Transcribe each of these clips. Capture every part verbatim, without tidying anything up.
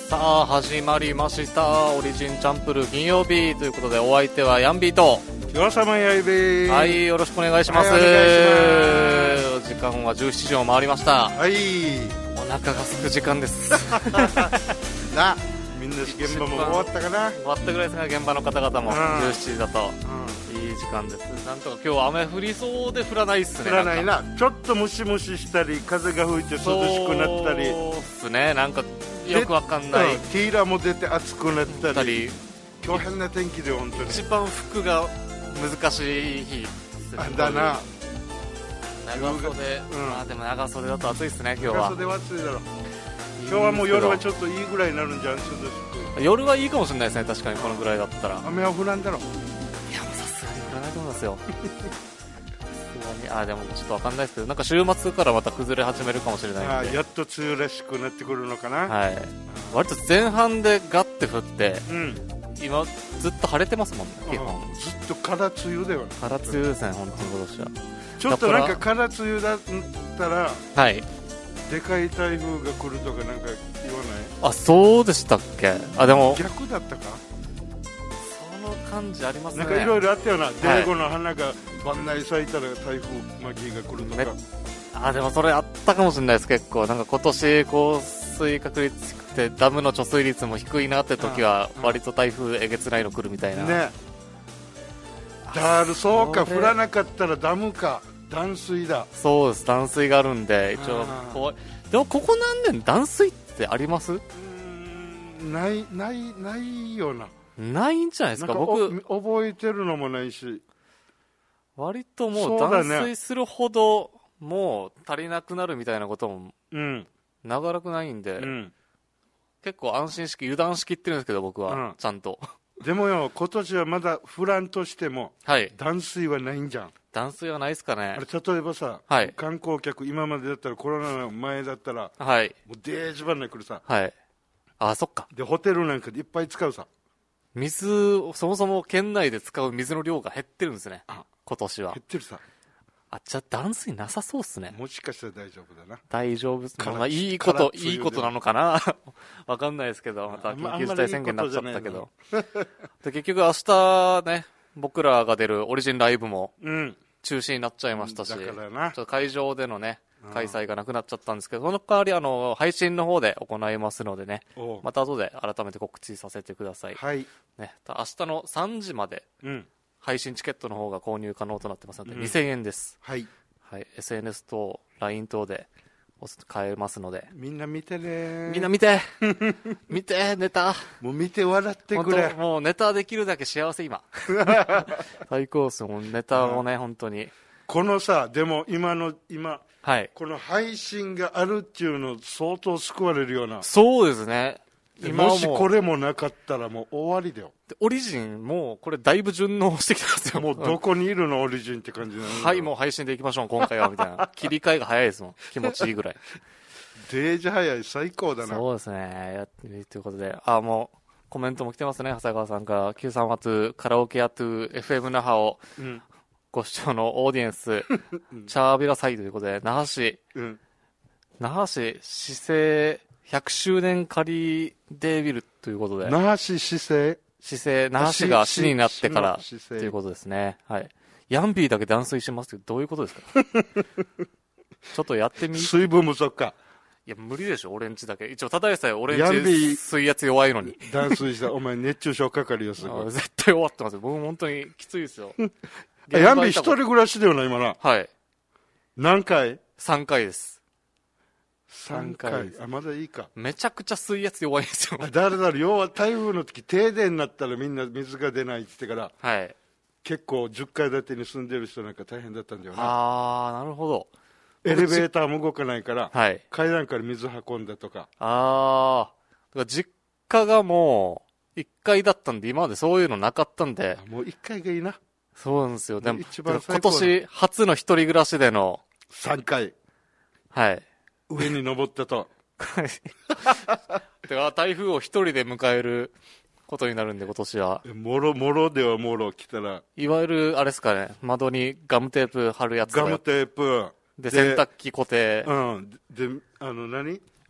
さあ始まりましたオリジンチャンプル金曜日ということで、お相手はヤンビーとよさまやいべー。 はい、よろしくお願いします、 はい、お願いします。 時間はじゅうしちじを回りました。 はい、 お腹が空く時間ですな、みんな現場も終わったかな。 終わったぐらいですが、現場の方々もじゅうしちじだと、うん、いい時間です。なんとか今日は雨降りそうで降らないっすね。 降らないな。ちょっとムシムシしたり風が吹いて涼しくなったり、 そうっすね。なんかよくわかんない、 うん、ティーラも出て暑くなったり、今日変な天気で本当に一番服が難しい日ですね。 だな。 長袖、うん、まあでも長袖だと暑いですね。今日は長袖は暑いだろ。今日はもう夜はちょっといいぐらいになるんじゃん。涼しく。 夜はいいかもしれないですね。確かにこのぐらいだったら。 雨は降らんだろ。 いやもうさすがに降らないと思いますよあ、でもちょっとわかんないですけど、なんか週末からまた崩れ始めるかもしれないんで、 あ、やっと梅雨らしくなってくるのかな。 はい、割と前半でガッて降って、うん、今ずっと晴れてますもんね。基本ずっと空梅雨だよね。 空梅雨ですね、本当に今年は。 ちょっとなんか空梅雨だったら、はい、でかい台風が来るとかなんか言わない？ あ、そうでしたっけ。あ、でも逆だったか。 その感じありますね。 なんかいろいろあったよな。デレゴの花が万内咲いたら台風巻きが来るとか。 あ、でもそれあったかもしれないです。結構なんか今年降水確率低くてダムの貯水率も低いなって時は割と台風えげつないの来るみたいな。ね。 だる、そうか、降らなかったらダムか、断水だ。 そうです、断水があるんで一応怖い。でもここ何年断水ってあります？うーん、ないないないよな。 ないんじゃないですか。僕覚えてるのもないし、 割ともう断水するほどもう足りなくなるみたいなことも長らくないんで、うん、結構安心式油断しきってるんですけど僕は、うん、ちゃんとでもよ、今年はまだ降らんとしても、はい、断水はないんじゃん。 断水はないですかね。 あれ例えばさ、はい、観光客今までだったらコロナの前だったら、はい、もうデージバンで来るさ、はい、 あ、そっか。 でホテルなんかでいっぱい使うさ。 水、そもそも県内で使う水の量が減ってるんですね、今年は。 減ってるさ。 あ、じゃあ断水なさそうっすね。 もしかしたら大丈夫だな。 大丈夫っすね。まあ、いいこと、いいことなのかなわかんないですけど、また緊急事態宣言になっちゃったけど。で結局明日ね、僕らが出るオリジンライブも中止になっちゃいましたし、うん、だからな、ちょっと会場でのね、開催がなくなっちゃったんですけど、その代わりあの配信の方で行いますのでね、また後で改めて告知させてください。はい。ね、明日のさんじまで、うん、配信チケットの方が購入可能となってますので、うん、にせんえんです。はい。はい。エスエヌエス 等、ライン 等で買えますので。みんな見てね。みんな見て見て、ネタ。もう見て笑ってくれ。もうネタできるだけ幸せ今。最高っす。もうネタをね、本当に。このさ、でも今の、今、はい、この配信があるっていうの相当救われるような。そうですね。もしこれもなかったらもう終わりだよ。でオリジンもうこれだいぶ順応してきてますよ。もうどこにいるのオリジンって感じなの。はい、もう配信でいきましょう今回はみたいな。切り替えが早いですもん。気持ちいいぐらい。デージ早い、最高だな。そうですね。やということで、あ、もうコメントも来てますね。長谷川さんから キューさん はツーカラオケやトゥ エフエム 那覇を、うん、ご視聴のオーディエンス、うん、チャービラ祭ということで、那覇市、うん、那覇市市政ひゃくしゅうねん仮デービルということで、那覇市市政市政、那覇市が市になってからということですね。はい。ヤンビーだけ断水してますけど、どういうことですかちょっとやってみ水分不足か。いや、無理でしょ、俺んちだけ。一応、ただでさえ俺んち水圧弱いのに。断水した。お前熱中症かかるよ、すごい。絶対終わってますよ。僕本当にきついですよ。ヤンビー一人暮らしだよな、今な。はい。何回 ?さん 回です。さんかい。あ、まだいいか。めちゃくちゃ水圧弱いんですよ。だれだれ、要は台風の時停電になったらみんな水が出ないって言ってから、はい。結構じゅっかい建てに住んでる人なんか大変だったんだよな。ああ、なるほど。エレベーターも動かないから、はい。階段から水運んだとか。ああ。だから実家がもういっかいだったんで、今までそういうのなかったんで。もういっかいがいいな。そうなんですよ。でも、今年初の一人暮らしでの。さんかい。はい。上に登ったと。てか台風を一人で迎えることになるんで今年は。もろもろではもろ来たら。いわゆるあれですかね、窓にガムテープ貼るやつ。ガムテープ。で洗濯機固定。うん。で、あの何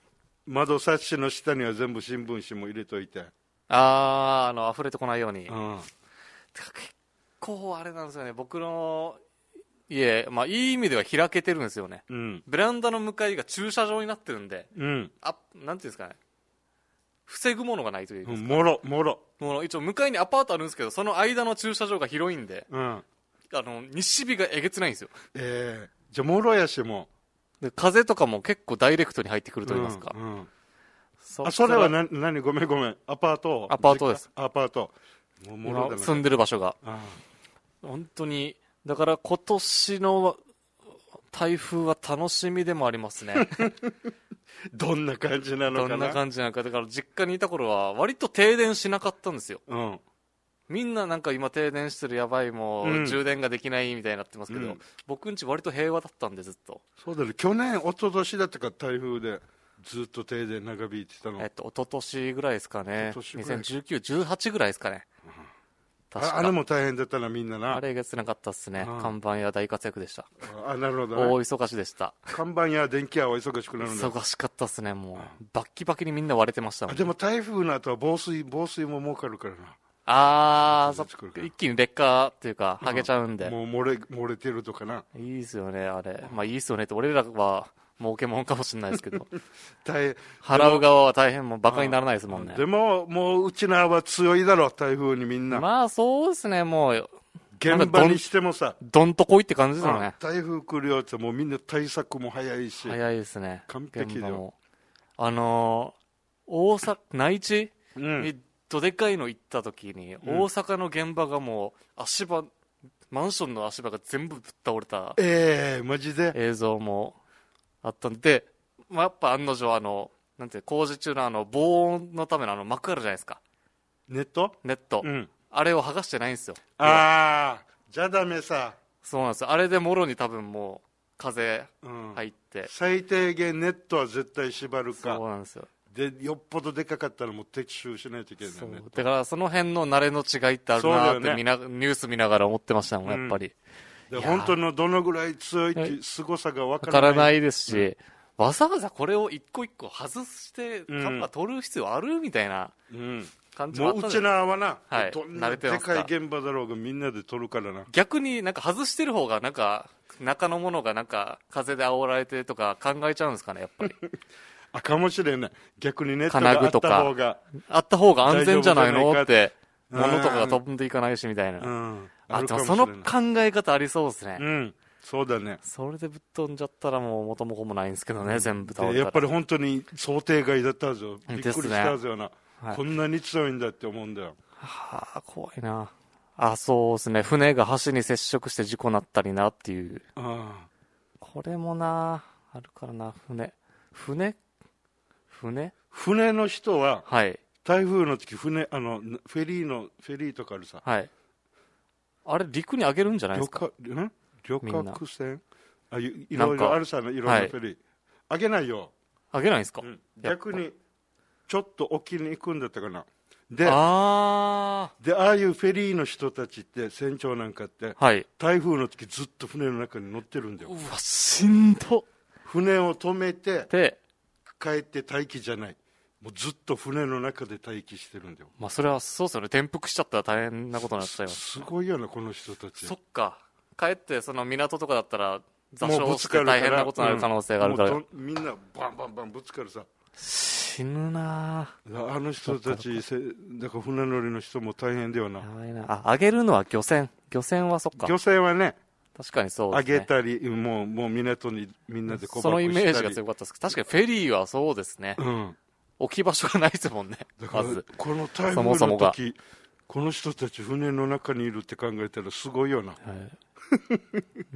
窓サッシの下には全部新聞紙も入れといて、 あー、あの溢れてこないように、 うん、 てか結構あれなんですよね、僕の家、まあいい意味では開けてるんですよね、うん、ベランダの向かいが駐車場になってるんで、うん、あ、なんていうんですかね、防ぐものがないというか、 もろもろもろ、一応向かいにアパートあるんですけど、その間の駐車場が広いんで、うん、あの西日がえげつないんですよ。 えー、じゃあもろやしもで風とかも結構ダイレクトに入ってくると言いますか、うんうん、 そ, あそれはな何ごめんごめんアパートアパートです。 アパートもうもろだな、住んでる場所が本当にだから今年の台風は楽しみでもありますねどんな感じなのかな。 どんな感じなのか。だから実家にいた頃は割と停電しなかったんですよ、うん、みんななんか今停電してるやばいもう、うん、充電ができないみたいになってますけど、うん、僕んち割と平和だったんでずっと。 そうだね、去年一昨年だったか台風でずっと停電長引いてたの。 えっと一昨年ぐらいですかね。にせんじゅうきゅう、じゅうはちぐらいですかね、うん、 確か あ, あれも大変だったなみんなな。 あれがつなかったっすね、うん、看板屋大活躍でした。 あ、なるほど、ね、 大忙しでした。 看板屋電気屋は忙しくなるんだ。 忙しかったっすね、もう、うん、バッキバキにみんな割れてましたもん。 あでも台風の後は防水防水も儲かるからな。 あー、一気に劣化っていうか剥げちゃうんで、 うん、もう漏れ漏れてるとかな。 いいですよねあれ、まあいいですよねって俺らは儲けもんかもしれないですけど払う側は大変もうバカにならないですもんね。 でももううちのは強いだろ台風にみんな。 まあそうですね、もう現場にしてもさどんとこいって感じですよね。 台風来るよってもうみんな対策も早いし。 早いですね、 完璧だよ。 あのー、大阪内地にどでかいの行った時に、うん、大阪の現場がもう足場マンションの足場が全部ぶっ倒れた、 ええー、マジで映像もあったんで、まあ、やっぱ案の定あのなんていう工事中のあの防音のためのあの幕あるじゃないですか、 ネットネット、うん、あれを剥がしてないんですよ。 ああじゃダメさ。 そうなんですよ、あれでもろに多分もう風入って、うん、 最低限ネットは絶対縛るか。 そうなんですよ。 でよっぽどでかかったらもう撤収しないといけないよね。 だからその辺の慣れの違いってあるなってみな、ね、ニュース見ながら思ってましたもん、やっぱり、 うん、で本当のどのぐらい強いって凄さが分からない、 分からないですし、うん、わざわざこれを一個一個外してカッパ取る必要あるみたいな感じもあった、 もううちのはな、 はい、 どんなでかい現場だろうがみんなで取るからな。 逆になんか外してる方がなんか中のものがなんか風で煽られてとか考えちゃうんですかね、やっぱりあかもしれない。逆にネットがあった方があった方が安全じゃないのって、物とかが飛んでいかないしみたいな、うん、あでもその考え方ありそうですね、 うん、そうだね。 それでぶっ飛んじゃったらもう元も子もないんですけどね、うん、全部倒れたら。 やっぱり本当に想定外だったはずよ。びっくりしたはずよな、はい、こんなに強いんだって思うんだよ。 はあ、怖いなあ。そうですね、船が橋に接触して事故なったりなっていう、あこれもなあるからな。船船船船の人は、 はい、 台風の時船あのフェリーのフェリーとかあるさ、 はい、あれ陸に上げるんじゃないですか。 ん旅客船あ い, いろいろあるさ、いろんなフェリー、はい、上げないよ。 上げないんですか、うん、 逆にちょっと沖に行くんだったかな。であ, でああいうフェリーの人たちって船長なんかって、はい、台風の時ずっと船の中に乗ってるんだよ。 うわしんど。 船を止めてで帰って待機じゃない、もうずっと船の中で待機してるんだよ。 まあそれはそうですよね、転覆しちゃったら大変なことになっちゃいます。 すごいよなこの人たち。 そっか、帰ってその港とかだったら座礁して大変なことになる可能性があるから、うん、 みんなバンバンバンぶつかるさ。 死ぬなあの人たちだから船乗りの人も大変だよな。 やばいなあ。上げるのは漁船、漁船はそっか、 漁船はね確かにそうですね、 上げたりもう、もう港にみんなで小箱したり、 そのイメージが強かったです。確かにフェリーはそうですね、うん、置き場所がないですもんね。 だからまずこの台風の時そもそもがこの人たち船の中にいるって考えたらすごいよな、はい、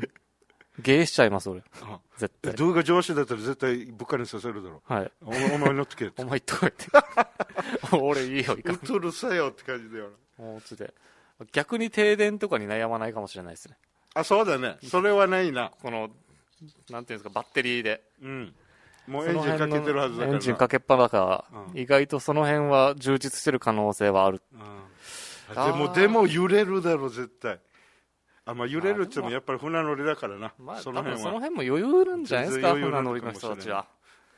ゲーしちゃいます俺。あ絶対動画上司だったら絶対部下にさせるだろう、はい、お, お前乗ってけってお前言っといて俺いいよ、いかんうとるさよって感じだよな。もうつで逆に停電とかに悩まないかもしれないですね。 あ、そうだね、それはないな。 このなんていうんですか、バッテリーで、 うん、もうエンジンかけてるはずだからな。 エンジンかけっぱだから、うん、意外とその辺は充実してる可能性はある、 うん、でもでも揺れるだろ絶対。あ、まあ、揺れるって言ってもやっぱり船乗りだからな、 まあ、その辺はその辺も余裕なんじゃないですか、船乗りの人たちは。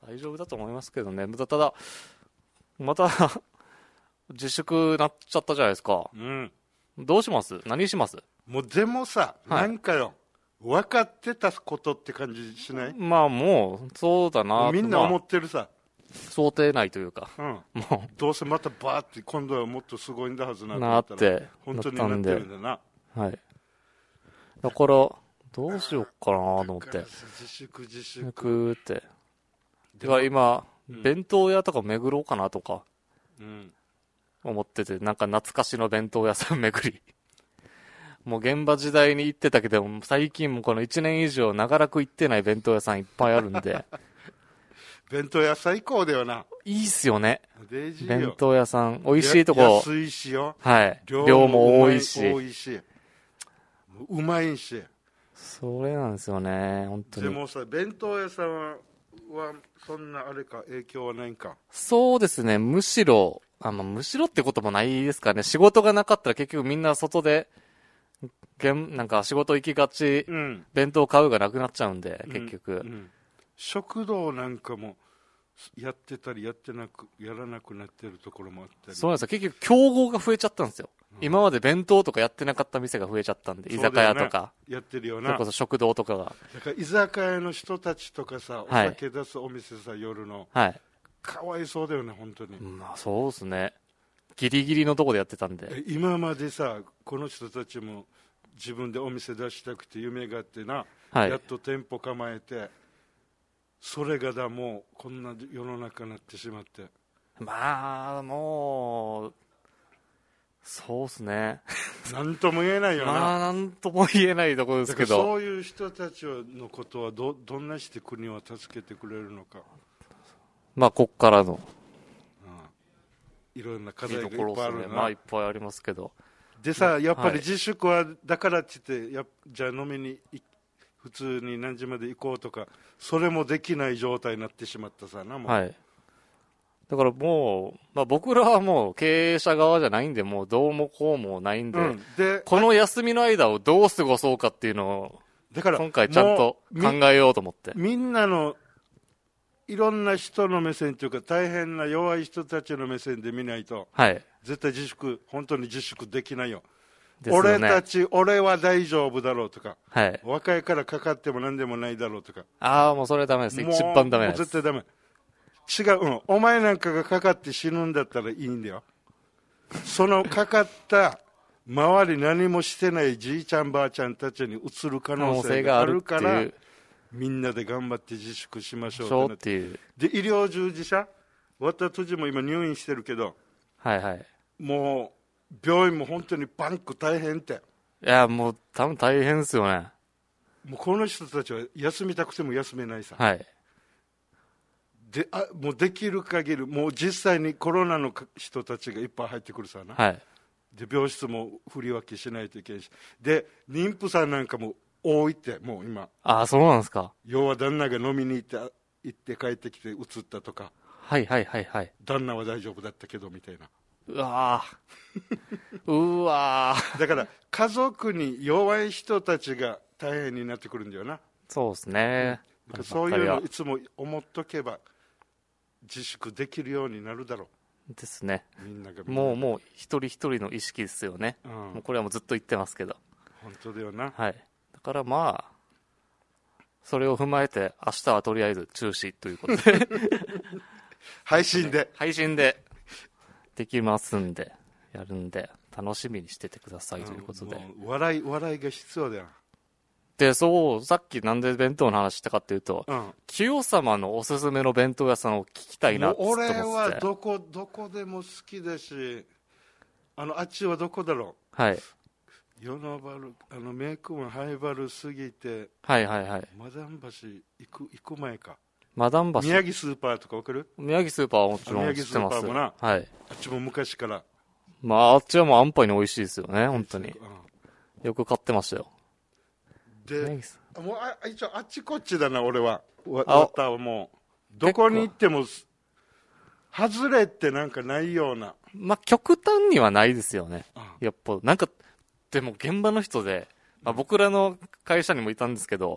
大丈夫だと思いますけどね。ただ、また、自粛なっちゃったじゃないですか。うん。どうします？何します？ もうでもさ、はい、なんかよ、分かってたことって感じしない？ まあもう、そうだな。 みんな思ってるさ。まあ、 想定内というか。 うん。もう。どうせまたバーって今度はもっとすごいんだはずなと思ったら。なって。本当になってるんだな。 はい。だから、どうしようかなと思って。 自粛自粛。 って。てか今、うん、弁当屋とか巡ろうかなとか。うん。思ってて、なんか懐かしの弁当屋さん巡り。もう現場時代に行ってたけど、最近もこのいちねん以上長らく行ってない弁当屋さんいっぱいあるんで。 弁当屋最高だよな。 いいっすよね。 よ弁当屋さん、美味しいとこ。 安いしよ。 はい。量も多いし。 多いし。うまいし。 それなんですよね、本当に。 でもさ、弁当屋さんは、はそんなあれか、影響はないんか。 そうですね、むしろ、あまあ、むしろってこともないですかね。仕事がなかったら結局みんな外で、げんなんか仕事行きがち、うん、弁当買うがなくなっちゃうんで、結局、うんうん。 食堂なんかもやってたりやってなく、やらなくなってるところもあったり。 そうなんですよ。結局競合が増えちゃったんですよ。うん、今まで弁当とかやってなかった店が増えちゃったんで、居酒屋とか。 やってるよな。 それこそ食堂とかが。 だから居酒屋の人たちとかさ、お酒出すお店さ、はい、夜の。はい。かわいそうだよね、本当に。 まあそうですね。ギリギリのとこでやってたんで。 今までさ、この人たちも自分でお店出したくて夢があってな、はい、やっと店舗構えて、それがだ、もうこんな世の中になってしまって。 まあ、もう、そうっすね。 なんとも言えないよな。 まあ、なんとも言えないところですけど。 そういう人たちのことはど、どんなして国は助けてくれるのか。 まあ、こっからの。 いろんな課題がいっぱいあるな、ね、 まあいっぱいありますけど。 でさ、やっぱり自粛はだからって言ってやじゃあ飲みに普通に何時まで行こうとかそれもできない状態になってしまったさなもう、はい、 だからもう、まあ、僕らはもう経営者側じゃないんでもうどうもこうもないんで、うん、でこの休みの間をどう過ごそうかっていうのをだから今回ちゃんと考えようと思ってみんなのいろんな人の目線というか大変な弱い人たちの目線で見ないと、はい、絶対自粛本当に自粛できないよ。ですよね、俺たち俺は大丈夫だろうとか、はい、若いからかかっても何でもないだろうとか。 ああもうそれダメです。一番ダメです。 もう絶対ダメ。違う、うん、お前なんかがかかって死ぬんだったらいいんだよ。そのかかった周り何もしてないじいちゃんばあちゃんたちにうつる可能性があるからみんなで頑張って自粛しましょうっていう。で医療従事者私も今入院してるけど、はいはい、もう病院も本当にパニック大変って。 いやもう多分大変ですよね。 もうこの人たちは休みたくても休めないさ、はい、であもうできる限りもう実際にコロナの人たちがいっぱい入ってくるさな、はい、で病室も振り分けしないといけないしで妊婦さんなんかも多いってもう今。 ああそうなんですか。 要は旦那が飲みに行って行って帰ってきてうつったとか、 はいはいはいはい、 旦那は大丈夫だったけどみたいな。 うわうわだから家族に弱い人たちが大変になってくるんだよな。 そうですね、 うん、そういうのいつも思っとけば自粛できるようになるだろうですね。みんながみんなもうもう一人一人の意識ですよね、うん、もうこれはもうずっと言ってますけど。 本当だよな。 はい、だからまあそれを踏まえて明日はとりあえず中止ということで配信で配信でできますんでやるんで楽しみにしててくださいということで、 うん、笑い笑いが必要だよ。 でそうさっきなんで弁当の話したかっていうと、うん、清様のおすすめの弁当屋さんを聞きたいなって思ってて。 俺はどこどこでも好きだし、あのあっちはどこだろう。はい。与野原あのメイクマンハイバル過ぎて、 はいはいはい。 マダン橋行く行く前か。 マダン橋。 宮城スーパーとか分かる？ 宮城スーパーはもちろん知ってます。宮城スーパーもな。はい。 あっちも昔から。 まああっちはもう安牌に美味しいですよね本当に。うん、よく買ってましたよ。 で、もうあ一応あっちこっちだな俺は。わたはもうどこに行っても外れってなんかないような。 まあ極端にはないですよね。うん、やっぱなんかでも現場の人で、まあ、僕らの会社にもいたんですけど、うん、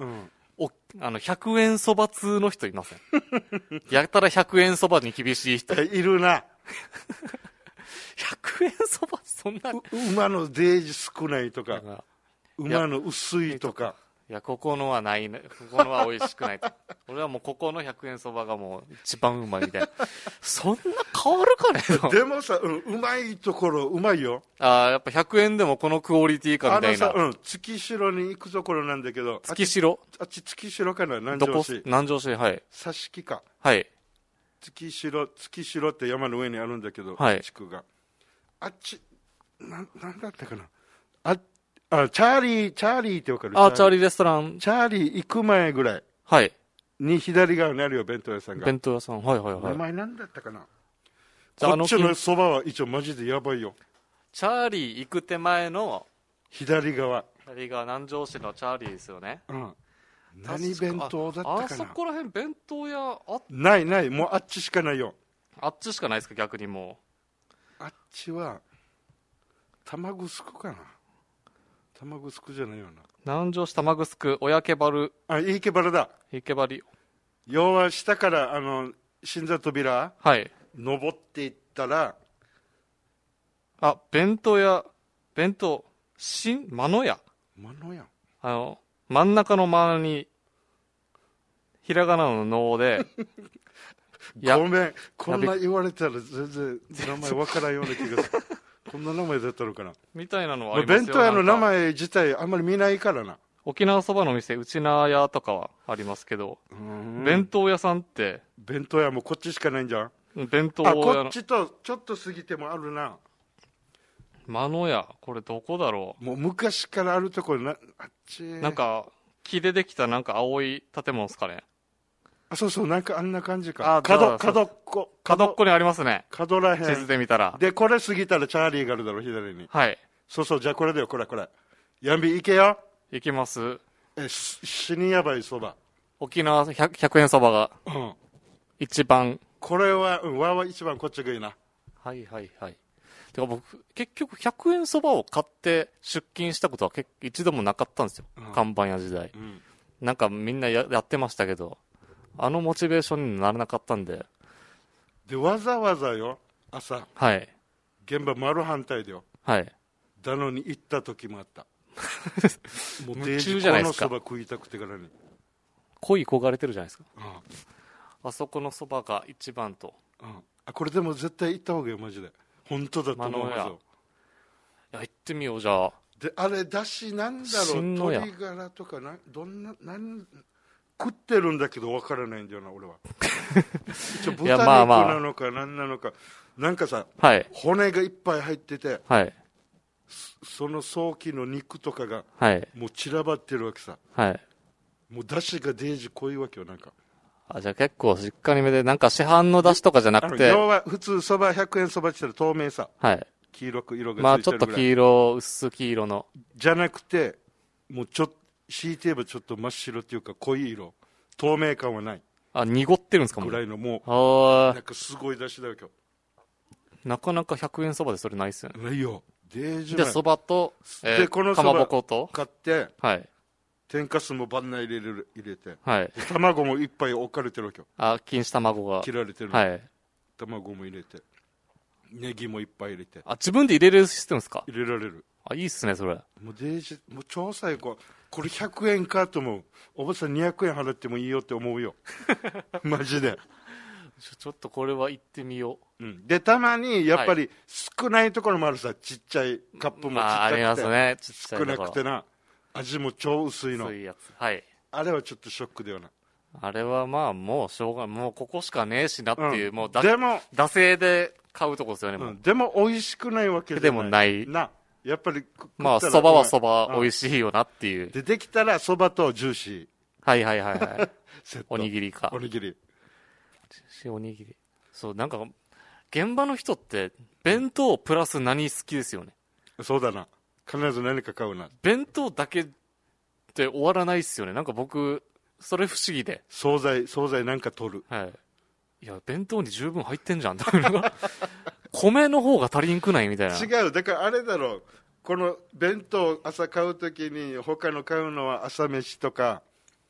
お、あの、ひゃくえんそば通の人いませんやたらひゃくえんそばに厳しい人。 いるな。 ひゃくえんそばそんな。 馬のデージ少ないとか、馬の薄いとか。 いや、ここのはないね。ここのは美味しくないと。俺はもうここのひゃくえんそばがもう一番うまいみたいな。そんな変わるかねでもさ、うん、うまいところうまいよ。 ああ、やっぱひゃくえんでもこのクオリティかみたいな。 あのさ、うん、月城に行くところなんだけど。 月城あっち月城かな、南城市。 どこ南城市、はい。 佐敷か。 はい。 月城、月城って山の上にあるんだけど、 はい、 地区が。あっち、な、なんだったかな。あ、あ、チャーリー、チャーリーってわかる？ あ、チャーリーレストラン。 チャーリー行く前ぐらい。 はい。 に左側にあるよ、弁当屋さんが。 弁当屋さん、はいはいはい。 名前なんだったかな。こっちのそばは一応マジでやばいよ。 チャーリー行く手前の左側。 左側、南城市のチャーリーですよね。 うん。何弁当だったかな。 あそこら辺弁当屋あないない、もうあっちしかないよ。 あっちしかないですか、逆にもう。あっちは、玉城かな。玉城じゃないよな。 南城市玉城、親毛原。 あ、いいけばらだ。 いいけばり。 要は下から、あの、新座扉。 はい。 登っていったら、 あ、弁当屋、弁当、新、間の屋。 間の屋。 あの、真ん中の間に、ひらがなの能で、 ごめん、こんな言われたら全然名前わからんような気がする。こんな名前だったのかな。 みたいなのはありますよ。 弁当屋の名前自体あんまり見ないからな。 沖縄そばの店、内縄屋とかはありますけど、弁当屋さんって。 弁当屋もこっちしかないんじゃん。 弁当屋の。 あ、こっちとちょっと過ぎてもあるな。 間の屋、これどこだろう。もう昔からあるところな、あっち。 なんか、木でできたなんか青い建物ですかね。 あ、そうそう、なんかあんな感じか。あ、角、角っこ。 角っこにありますね。 角らへん。 地図で見たら。 で、これ過ぎたらチャーリーがあるだろ、左に。 はい。 そうそう、じゃあこれだよ、これ、これ。ヤンビ行けよ。 行きます。 え、死にやばいそば。 沖縄 ひゃくえんそばが。うん。一番。 これは、うん、わは一番こっちがいいな。 はいはいはい。てか僕、結局ひゃくえんそばを買って出勤したことは結一度もなかったんですよ。うん、看板屋時代。うん、なんかみんな や, やってましたけど、あのモチベーションにならなかったんで。 で、わざわざよ、朝。 はい。 現場丸反対だよ。はい。だのに行った時もあった。もうデージこのそば食いたくてからに。 恋焦がれてるじゃないですか。うん、あそこのそばが一番と。 うん、あ、これでも絶対行った方がいいよ、マジで。本当だと思うぞ。 いや、行ってみよう、じゃあ。 で、あれ、だしなんだろう、鶏ガラとかな、どんな、なん食ってるんだけど分からないんだよな、俺は。一応豚肉なのか何なのか、なんかさ、はい、骨がいっぱい入ってて、はい、その早期の肉とかが、はい、もう散らばってるわけさ。はい、もうだしがデージ濃いわけよ、なんか。 あ、じゃあ結構しっかりめで、なんか市販の出汁とかじゃなくて。 要は普通そばひゃくえんそばって言ったら透明さ。はい。黄色く色がついてるぐらい。 まあちょっと黄色、薄黄色の。 じゃなくて、もうちょっと、強いて言えばちょっと真っ白っていうか濃い色。透明感はない。 あ、濁ってるんですかもう。 ぐらいのもう。ああ。なんかすごい出汁だよ今日。なかなかひゃくえんそばでそれないっすよね。 ないよ。デージで、そばと、 えー、で、このかまぼこと買って、はい。天かすも番内入れる入れて、はい、卵もいっぱい置かれてるわけよ。 あ、錦糸卵が切られてる、はい、卵も入れて、ネギもいっぱい入れて。 あ、自分で入れるシステムですか？ 入れられる。 あ、いいっすねそれ。 もうデージ、もう超最高。これひゃくえんかと思う。おばさんにひゃくえん払ってもいいよって思うよ。マジで。 ちょ、ちょっとこれは行ってみよう。うん。で、たまにやっぱり少ないところもあるさ。ちっちゃいカップもちっちゃくて、まあ、ありますね。ちっちゃい少なくてな。味も超薄いの。 薄いやつ。はい。 あれはちょっとショックだよな。 あれはまあもうしょうがない。もうここしかねえしなっていう、うん、もうだ、 でも、 惰性で買うとこですよね、 うもう。 ん、でも美味しくないわけじゃない。 でもない。 な。やっぱり、 まあ、そばはそば美味しいよなっていう。 で、できたらそばとジューシー。 はいはいはいはい。おにぎりか。 おにぎり。 おにぎり。そう、なんか、現場の人って、弁当プラス何好きですよね。 そうだな。必ず何か買うな。 弁当だけって終わらないっすよね。なんか僕、それ不思議で。 惣菜、惣菜なんか取る。 はい。いや、弁当に十分入ってんじゃん。米の方が足りんくないみたいな。 違う。だからあれだろう。この弁当朝買うときに他の買うのは朝飯とか、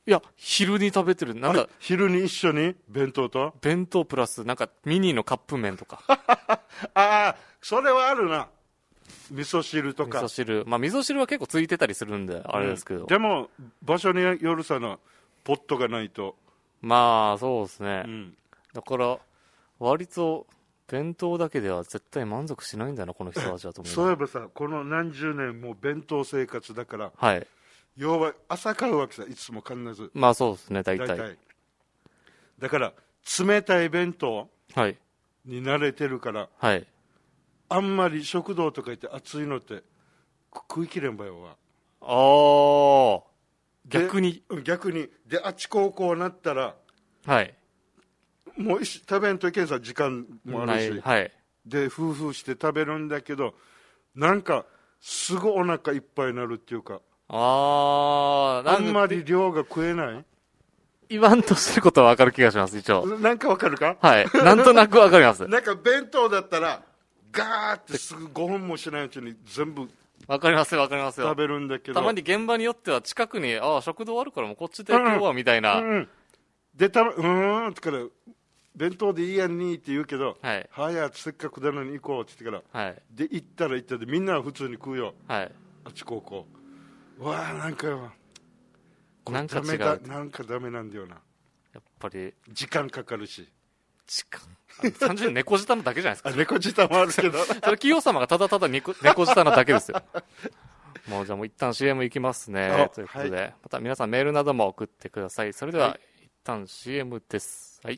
いや、昼に食べてる。なんか、 昼に一緒に弁当と弁当プラス、なんかミニのカップ麺とか。 ああ、それはあるな。味噌汁とか。 味噌汁。まあ味噌汁は結構ついてたりするんで、あれですけど。うん、 でも、場所によるさな、ポットがないと。 まあ、そうですね。 うん、 だから、割と、弁当だけでは絶対満足しないんだな、この人たちはと思う。 そういえばさ、この何十年も弁当生活だから、 はい。 要は朝買うわけさ、いつも必ず。 まあそうですね、大体。大体だから、冷たい弁当に慣れてるから、 はい。 あんまり食堂とか行って熱いのって食いきれんばよは。 ああ、逆に。 逆に。で、あっちこうこうなったら、 はい。 もう食べんといけんさ、時間もあるし。 はい。 で、夫婦して食べるんだけど、なんか、すぐお腹いっぱいになるっていうか。 ああ、 あんまり量が食えない。 言わんとすることはわかる気がします、一応。 なんかわかるか？ はい。なんとなくわかります。 なんか弁当だったら、ガーってすぐごふんもしないうちに全部。 わかりますよ、わかりますよ。 食べるんだけど。 たまに現場によっては近くに、ああ、食堂あるからもうこっちで今日は、みたいな。 うんうん、で、たま、うーんってから、弁当でいいやんにって言うけど、はい。はや、せっかくだのに行こうって言ってから、はい。で、行ったら行ったで、みんなは普通に食うよ。はい。あっちこうこう。わあ、なんか、 なんか違う。 なんかダメなんだよな。 やっぱり。 時間かかるし。 時間単純に猫舌なだけじゃないですか。 猫舌もあるけど。それ、 企業様がただただ猫舌なだけですよ。もうじゃあもう一旦 シーエム 行きますね。ということで、はい、また皆さんメールなども送ってください。それでは、はい、一旦 シーエム です。はい。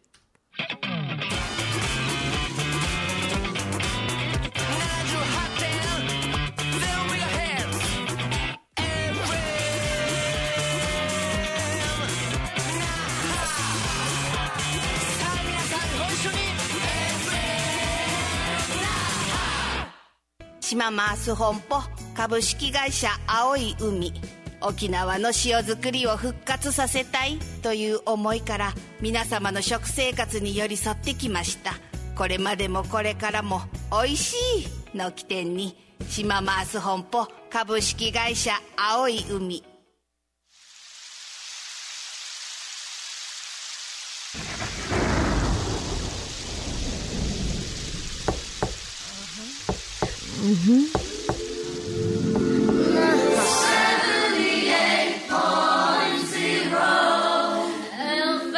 島マース本舗株式会社青い海、沖縄の塩作りを復活させたいという思いから皆様の食生活に寄り添ってきました。これまでもこれからもおいしいの起点に島マース本舗株式会社青い海。Mm-hmm. seventy-eight point zeroエフ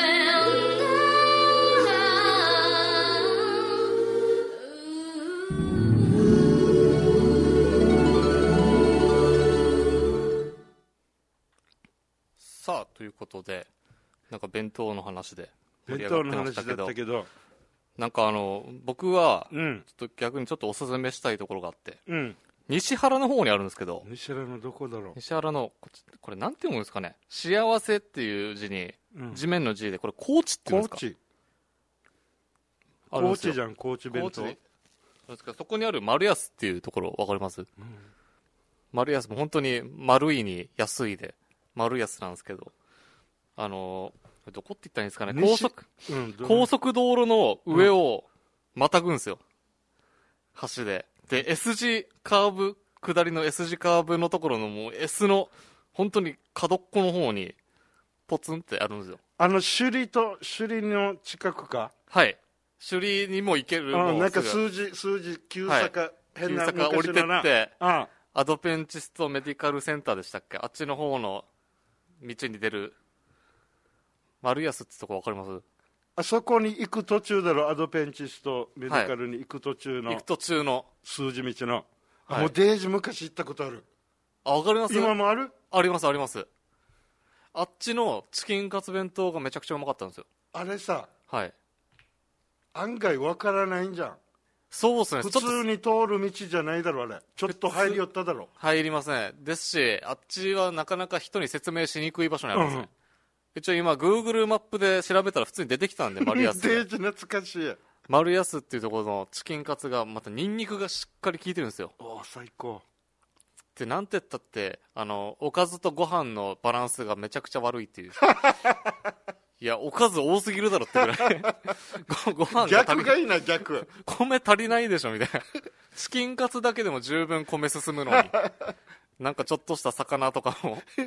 エム さあということで、なんか弁当の話で盛り上がってましたけど、弁当の話だったけど、なんかあの僕はちょっと逆にちょっとおすすめしたいところがあって、うん、西原の方にあるんですけど、 西原のどこだろう、 西原のこれなんて読むんですかね、幸せっていう字に、うん、地面の字でこれ高知っていうんですか、 高知高知じゃん、高知弁当。 そうですか。そこにある丸安っていうところ分かります？うん、丸安も本当に丸いに安いで丸安なんですけど、あのどこって言ったらいいんですかね、高速、うん、高速道路の上をまたぐんですよ、うん、橋で。で S 字カーブ、下りの S 字カーブのところのもう S の本当に角っこの方にポツンってあるんですよ。 あの首里と首里の近くか。 はい、首里にも行ける。 あ、なんか数字数字急坂、はい、 変な坂降りてって、ああアドベンチストメディカルセンターでしたっけ、あっちの方の道に出る丸安ってとこ分かります？ あそこに行く途中だろ、アドベンチストメディカルに行く途中の、はい、 行く途中の数字道の、はい、もうデージ昔行ったことある。 あ、分かります？ 今もある？ ありますあります。あっちのチキンカツ弁当がめちゃくちゃうまかったんですよ。 あれさ、 はい、 案外分からないんじゃん。 そうですね、 普通に通る道じゃないだろ、あれ。ちょっと入り寄っただろ。 入りませんですし、あっちはなかなか人に説明しにくい場所にあるんですね、うん、一応今 Google マップで調べたら普通に出てきたんで、丸安デージ懐かしい。 丸安っていうところのチキンカツがまたニンニクがしっかり効いてるんですよ。 おー、最高。 でなんて言ったってあのおかずとご飯のバランスがめちゃくちゃ悪いっていういやおかず多すぎるだろってぐらいご, ご飯が逆がいいな、逆。 米足りないでしょみたいな。チキンカツだけでも十分米進むのになんかちょっとした魚とかも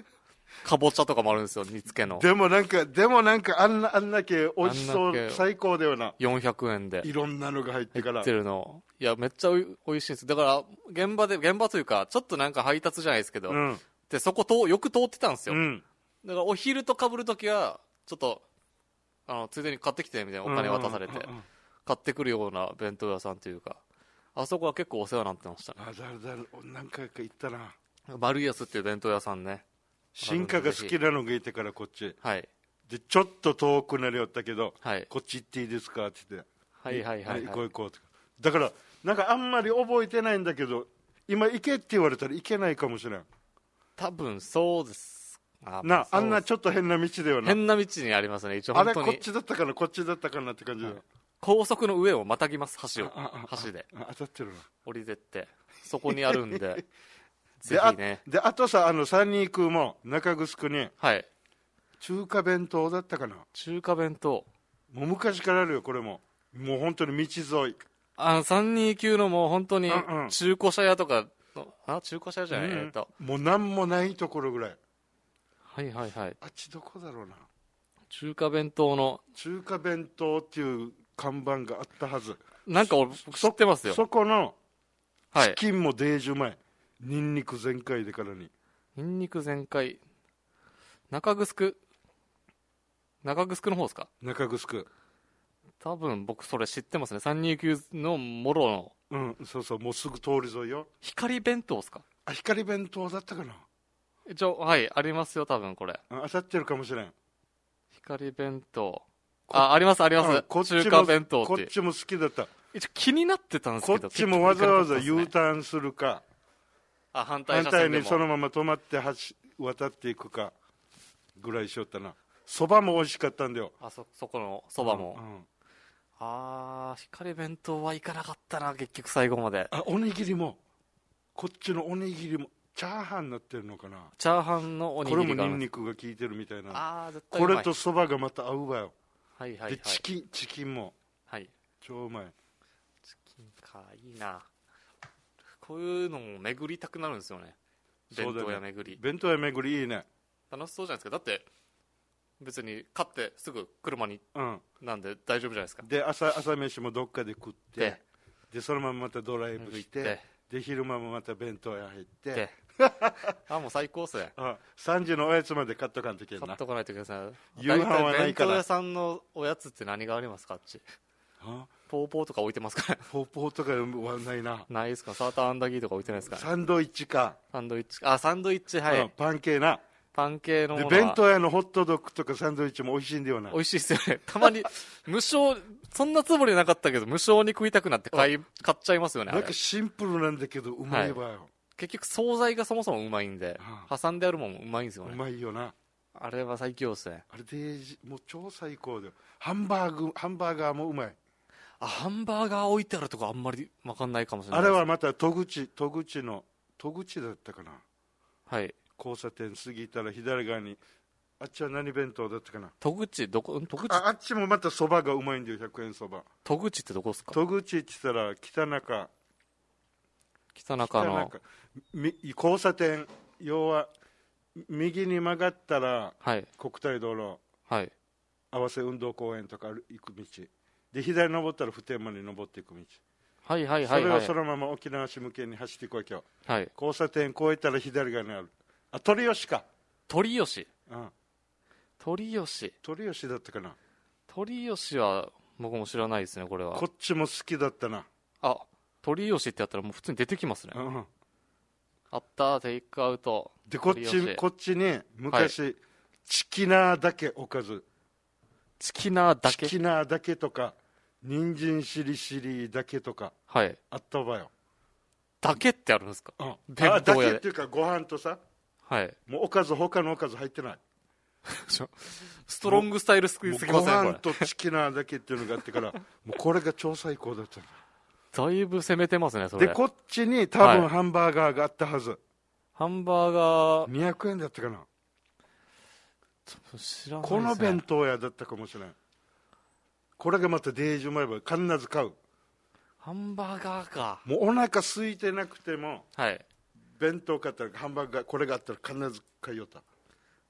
かぼちゃとかもあるんですよ、煮付けの。 でもなんかでもなんかあんなあんだけ美味しそう、最高だよな。 よんひゃくえんでいろんなのが入ってから入ってるの、いやめっちゃおい美味しいんです。だから現場で現場というかちょっとなんか配達じゃないですけど、うん、でそことよく通ってたんですよ、うん、だからお昼とかぶるときはちょっとあのついでに買ってきてみたいなお金渡されて、うんうんうんうん、買ってくるような弁当屋さんというか、あそこは結構お世話になってましたね。 あ、だだ何回か行ったな。 丸安っていう弁当屋さんね、 進化が好きなのがいてからこっち、 はい、 でちょっと遠くなりよったけど、 はい、 こっち行っていいですかって言って、 はいはいはい、はい、 行こう行こうって。だからなんかあんまり覚えてないんだけど、今行けって言われたら行けないかもしれん。 多分そうです。 あなあんなちょっと変な道だよな。 変な道にありますね。一応あれこっちだったかなこっちだったかなって感じだ、はい、 高速の上をまたぎます。橋を橋で当たってるな。 降りてってそこにあるんでぜひね。 で あ, であとさ、あの三人空も中城に、 はい、 中華弁当だったかな。 中華弁当もう昔からあるよ。これももう本当に道沿い、 あのさんにきゅうのもう本当に中古車屋とかの、うんうん、あ中古車屋じゃない、うん、えー、ともう何もないところぐらい。 はいはいはい。 あっちどこだろうな。 中華弁当の中華弁当っていう看板があったはず。 なんか俺知ってますよ。 そ, そこのチキンもデージうまい、はい、ニンニク全開でからに。 ニンニク全開。中城中城の方ですか。 中城多分僕それ知ってますね。さんにきゅうのもろの、 うん、そうそう、もうすぐ通り沿いよ。 光弁当ですか。 あ、光弁当だったかな。 一応はいありますよ多分これ。 当たってるかもしれん。 光弁当、あありますあります。こっちも中華弁当ってこっちも好きだった。 一応気になってたんですけど、 こっちもわざわざ U ターンするか、 あ反対車線でも反対にそのまま止まって渡っていくかぐらいしよったな。そばも美味しかったんだよ。 あ そ, そこのそばも、 うんうん、 あー光弁当は行かなかったな結局最後まで。 あおにぎりもこっちのおにぎりもチャーハンになってるのかな。 チャーハンのおにぎりがこれもニンニクが効いてるみたいな。 あ絶対うまい。 これとそばがまた合うわよ。 はいはいはい。 でチキンチキンも、 はい、 超うまい。 チキンかいいな。こういうのも巡りたくなるんですよね。弁当屋巡り、ね、 弁当屋巡りいいね。 楽しそうじゃないですか。だって別に買ってすぐ車に、うん、なんで大丈夫じゃないですか。 で 朝, 朝飯もどっかで食って、で, でそのまままたドライブしてで昼間もまた弁当屋入ってあもう最高っすね。 さんじのおやつまで買っとかんといけんな。 買っとかないといけない。 夕飯はないから。 弁当屋さんのおやつって何がありますか。あっちポーポーとか置いてますか。 ポーポーとかはないな。 ないですか。サーターアンダギーとか置いてないですか。 サンドイッチか。 サンドイッチあサンドイッチはい、うん、 パン系な。 パン系のものはで弁当屋のホットドッグとかサンドイッチも美味しいんだよな。 美味しいっすよね。たまに無償そんなつもりなかったけど無償に食いたくなって買い買っちゃいますよね。 なんかシンプルなんだけどうまいわよ、はい、 結局惣菜がそもそもうまいんで、はあ、挟んであるもんもうまいんですよね。 うまいよな。 あれは最強っすね。 あれでもう超最高だよ。ハンバーグハンバーガーもうまい。 あハンバーガー置いてあるとこあんまり分かんないかもしれない。 あれはまた戸口戸口の戸口だったかな。 はい。 交差点過ぎたら左側にあっちは何弁当だったかな。 戸口どこ戸口あ, あっちもまたそばがうまいんだよ。ひゃくえんそば。 戸口ってどこですか。 戸口って言ったら北中北中の交差点、要は右に曲がったら、 はい、 国体道路、 はい、 合わせ運動公園とか行く道で左に登ったら普天間に登っていく道、 はいはいはいはい、 それをそのまま沖縄市向けに走っていくわけよ、 はい、 交差点越えたら左側にあるあ鳥吉か鳥吉、 うん、 鳥吉鳥吉だったかな。 鳥吉は僕も知らないですね。これはこっちも好きだったな。 あ鳥吉ってやったらもう普通に出てきますね、うん、あったテイクアウトでこっちこっちに昔、はい、チキナーだけおかずチキナーだけチキナーだけとか人参しりしりだけとか、 はい、 あったわよ。 だけってあるんですか、 うん、あだけっていうかご飯とさ、 はい、 もうおかず他のおかず入ってないストロングスタイルすぎません。ご飯とチキナーだけっていうのがあってからもうこれが超最高だっただいぶ攻めてますねそれで。こっちに多分、はい、ハンバーガーがあったはず。 ハンバーガーにひゃくえんだったかな。 知らないですね。 この弁当屋だったかもしれない。これがまたデージうまいば必ず買う。 ハンバーガーか。 もうお腹空いてなくても、 はい、 弁当買ったらハンバーガーこれがあったら必ず買いよった。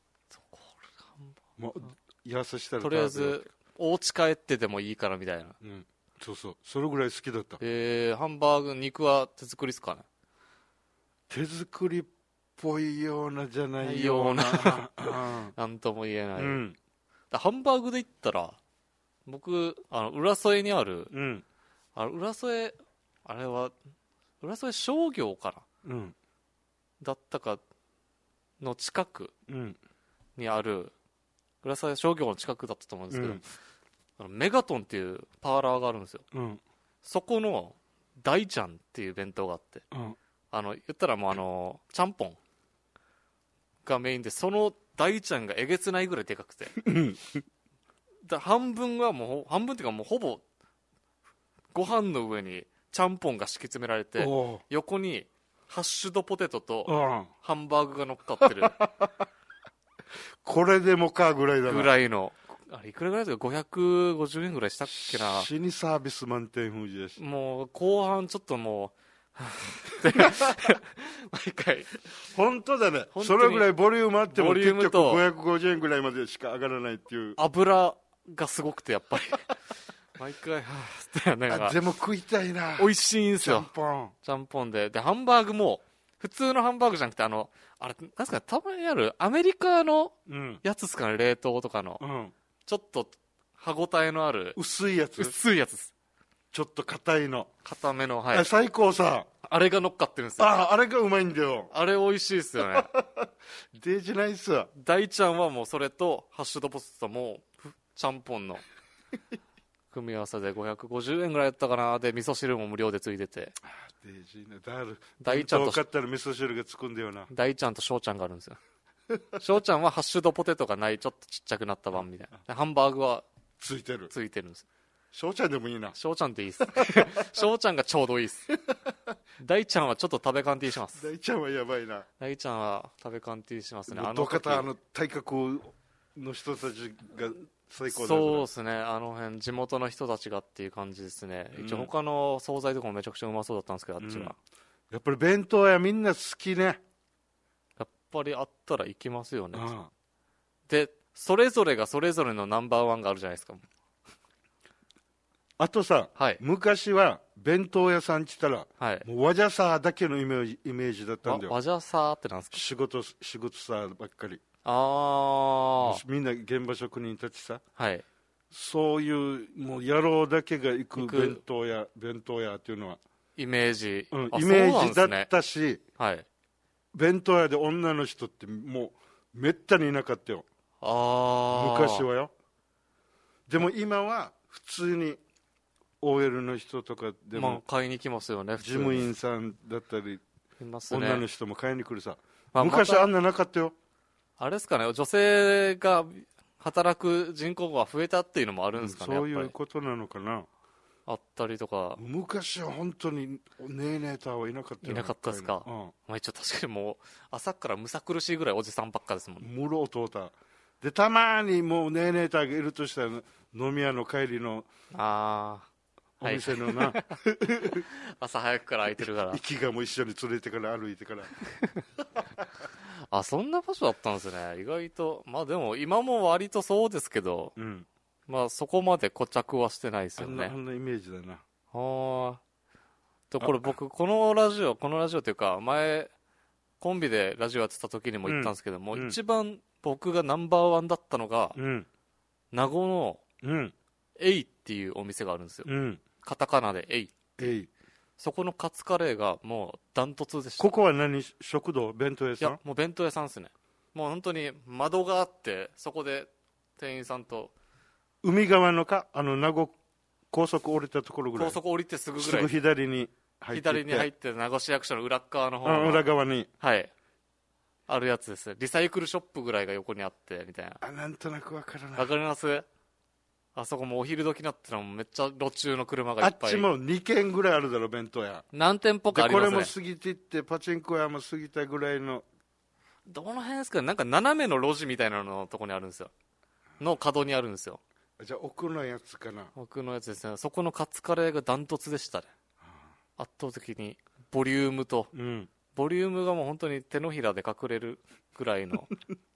もう優ししたらとりあえずお家帰ってでもいいからみたいな、 うん、そうそう、それぐらい好きだった。 えー、ハンバーグ肉は手作りですかね。 手作りっぽいようなじゃないようななんとも言えない、 うん、 ハンバーグで言ったら僕あの浦添にある、 うん、 あの浦添あれは浦添商業かな、 うん、 だったかの近くうんにある、浦添商業の近くだったと思うんですけど、 うん、 あのメガトンっていうパーラーがあるんですよ、 うん、 そこの大ちゃんっていう弁当があって、 うん、 あの言ったらもうあのちゃんぽんがメインで、その大ちゃんがえげつないぐらいでかくてだ半分はもう半分っていうかもうほぼご飯の上にちゃんぽんが敷き詰められて、横にハッシュドポテトとハンバーグが乗っかってるこれでもかぐらいだな、 ぐらいの、あれいくらぐらいですか、ごひゃくごじゅうえんぐらいしたっけな。 死にサービス満点風じだし、 もう後半ちょっともう毎回本当だね、それぐらいボリュームあっても結局とごひゃくごじゅうえんぐらいまでしか上がらないっていう、 油がすごくてやっぱり毎回はぁってなんか、 あでも食いたいな、 美味しいんですよ、 ちゃんぽんちゃんぽんで、でハンバーグも普通のハンバーグじゃなくて、あのあれなんですかね、たまにあるアメリカのやつですかね、冷凍とかの、 うん、 ちょっと歯ごたえのある薄いやつ、 薄いやつです、 ちょっと硬いの、 硬めの、はい、 あ最高さ、 あれが乗っかってるんですよ。 ああれがうまいんだよ、 あれ美味しいですよねデージナイス、 大ちゃんはもうそれとハッシュドポテトもちゃんぽんの組み合わせでごひゃくごじゅうえんぐらいだったかな。で味噌汁も無料でついてて、 デージーね、だる大ちゃんと買ったら味噌汁がつくんだよな、 大ちゃんと翔ちゃんがあるんですよ翔ちゃんはハッシュドポテトがないちょっとちっちゃくなった版みたいな、でハンバーグはついてる、 ついてるんです。 翔ちゃんでもいいな、 翔ちゃんっていいっす翔ちゃんがちょうどいいっす大ちゃんはちょっと食べカンティーします。 大ちゃんはやばいな、 大ちゃんは食べカンティーしますね。あのどかたあの体格の人たちが最高だ、 そうですね、あの辺地元の人たちがっていう感じですね、うん、一応他の惣菜とかもめちゃくちゃうまそうだったんですけど、あっちは、うん、 やっぱり弁当屋みんな好きね、 やっぱりあったら行きますよね、 うん、 でそれぞれがそれぞれのナンバーワンがあるじゃないですか。 あとさ、はい、昔は弁当屋さんって言ったら、はい、もうわじゃさだけのイメージ、イメージだったんだよ。 わじゃさってなんですか。 仕事仕事さばっかり、 ああ、 みんな現場職人たちさ、 はい、 そういうもう野郎だけが行く弁当屋弁当屋っていうのはイメージ、 うん、イメージだったし、ね、 はい、 弁当屋で女の人ってもうめったにいなかったよ、 あ昔はよ。でも今は普通に オーエル の人とかでも、 まあ、買いに来ますよね、普通に事務員さんだったり、いますね、女の人も買いに来るさ、 まあ、 昔あんななかったよ。 あれですかね、女性が働く人口が増えたっていうのもあるんですかね、 うん、そういうことなのかな、 あったりとか。 昔は本当にネーネーターはいなかったよ。 いなかったですか、うん、まあ、一応確かにもう朝からむさ苦しいぐらいおじさんばっかですもんね。 むろうとうたで、たまにもうネーネーターがいるとしたら飲み屋の帰りのあお店のな、はい、 朝早くから空いてるから息がも一緒に連れてから歩いてからあ、そんな場所だったんですね、意外と。まあでも今も割とそうですけど、うん、まあそこまで固着はしてないですよね。 あんな、あんなイメージだな。 はあ。とこれ僕このラジオこのラジオというか前コンビでラジオやってた時にも言ったんですけども、うん、一番僕がナンバーワンだったのが、うん、名護の、うん、エイっていうお店があるんですよ、うん、カタカナでエイ、エイ、そこのカツカレーがもうダントツでした。 ここは何、食堂、弁当屋さん？ いやもう弁当屋さんですね。もう本当に窓があってそこで店員さんと、 海側のか、あの名護高速降りたところぐらい、 高速降りてすぐぐらい、 すぐ左に入って左に入って名護市役所の裏側の方の裏側に、 はい、あるやつです。リサイクルショップぐらいが横にあってみたいな。 あ、なんとなくわからない。 わかります？あそこもお昼時になってのもめっちゃ路中の車がいっぱい。 あっちもにけんぐらいあるだろ、弁当屋。 何店舗かありますね。 これも過ぎていってパチンコ屋も過ぎたぐらいの、 どの辺ですかね、なんか斜めの路地みたいなののとこにあるんですよ、の角にあるんですよ。 じゃあ奥のやつかな。 奥のやつですね。そこのカツカレーがダントツでしたね、圧倒的にボリュームと、うん、ボリュームがもう本当に手のひらで隠れるぐらいの